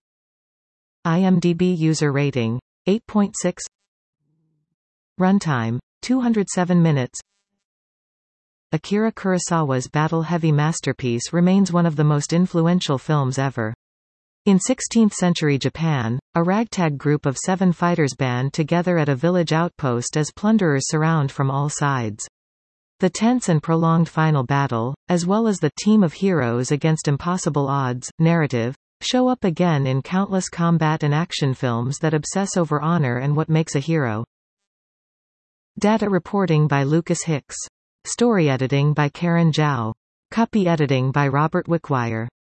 IMDb user rating, eight point six. Runtime, two hundred seven minutes. Akira Kurosawa's battle-heavy masterpiece remains one of the most influential films ever. In sixteenth century Japan, a ragtag group of seven fighters band together at a village outpost as plunderers surround from all sides. The tense and prolonged final battle, as well as the team of heroes against impossible odds narrative, show up again in countless combat and action films that obsess over honor and what makes a hero. Data reporting by Lucas Hicks. Story editing by Karen Zhao. Copy editing by Robert Wickwire.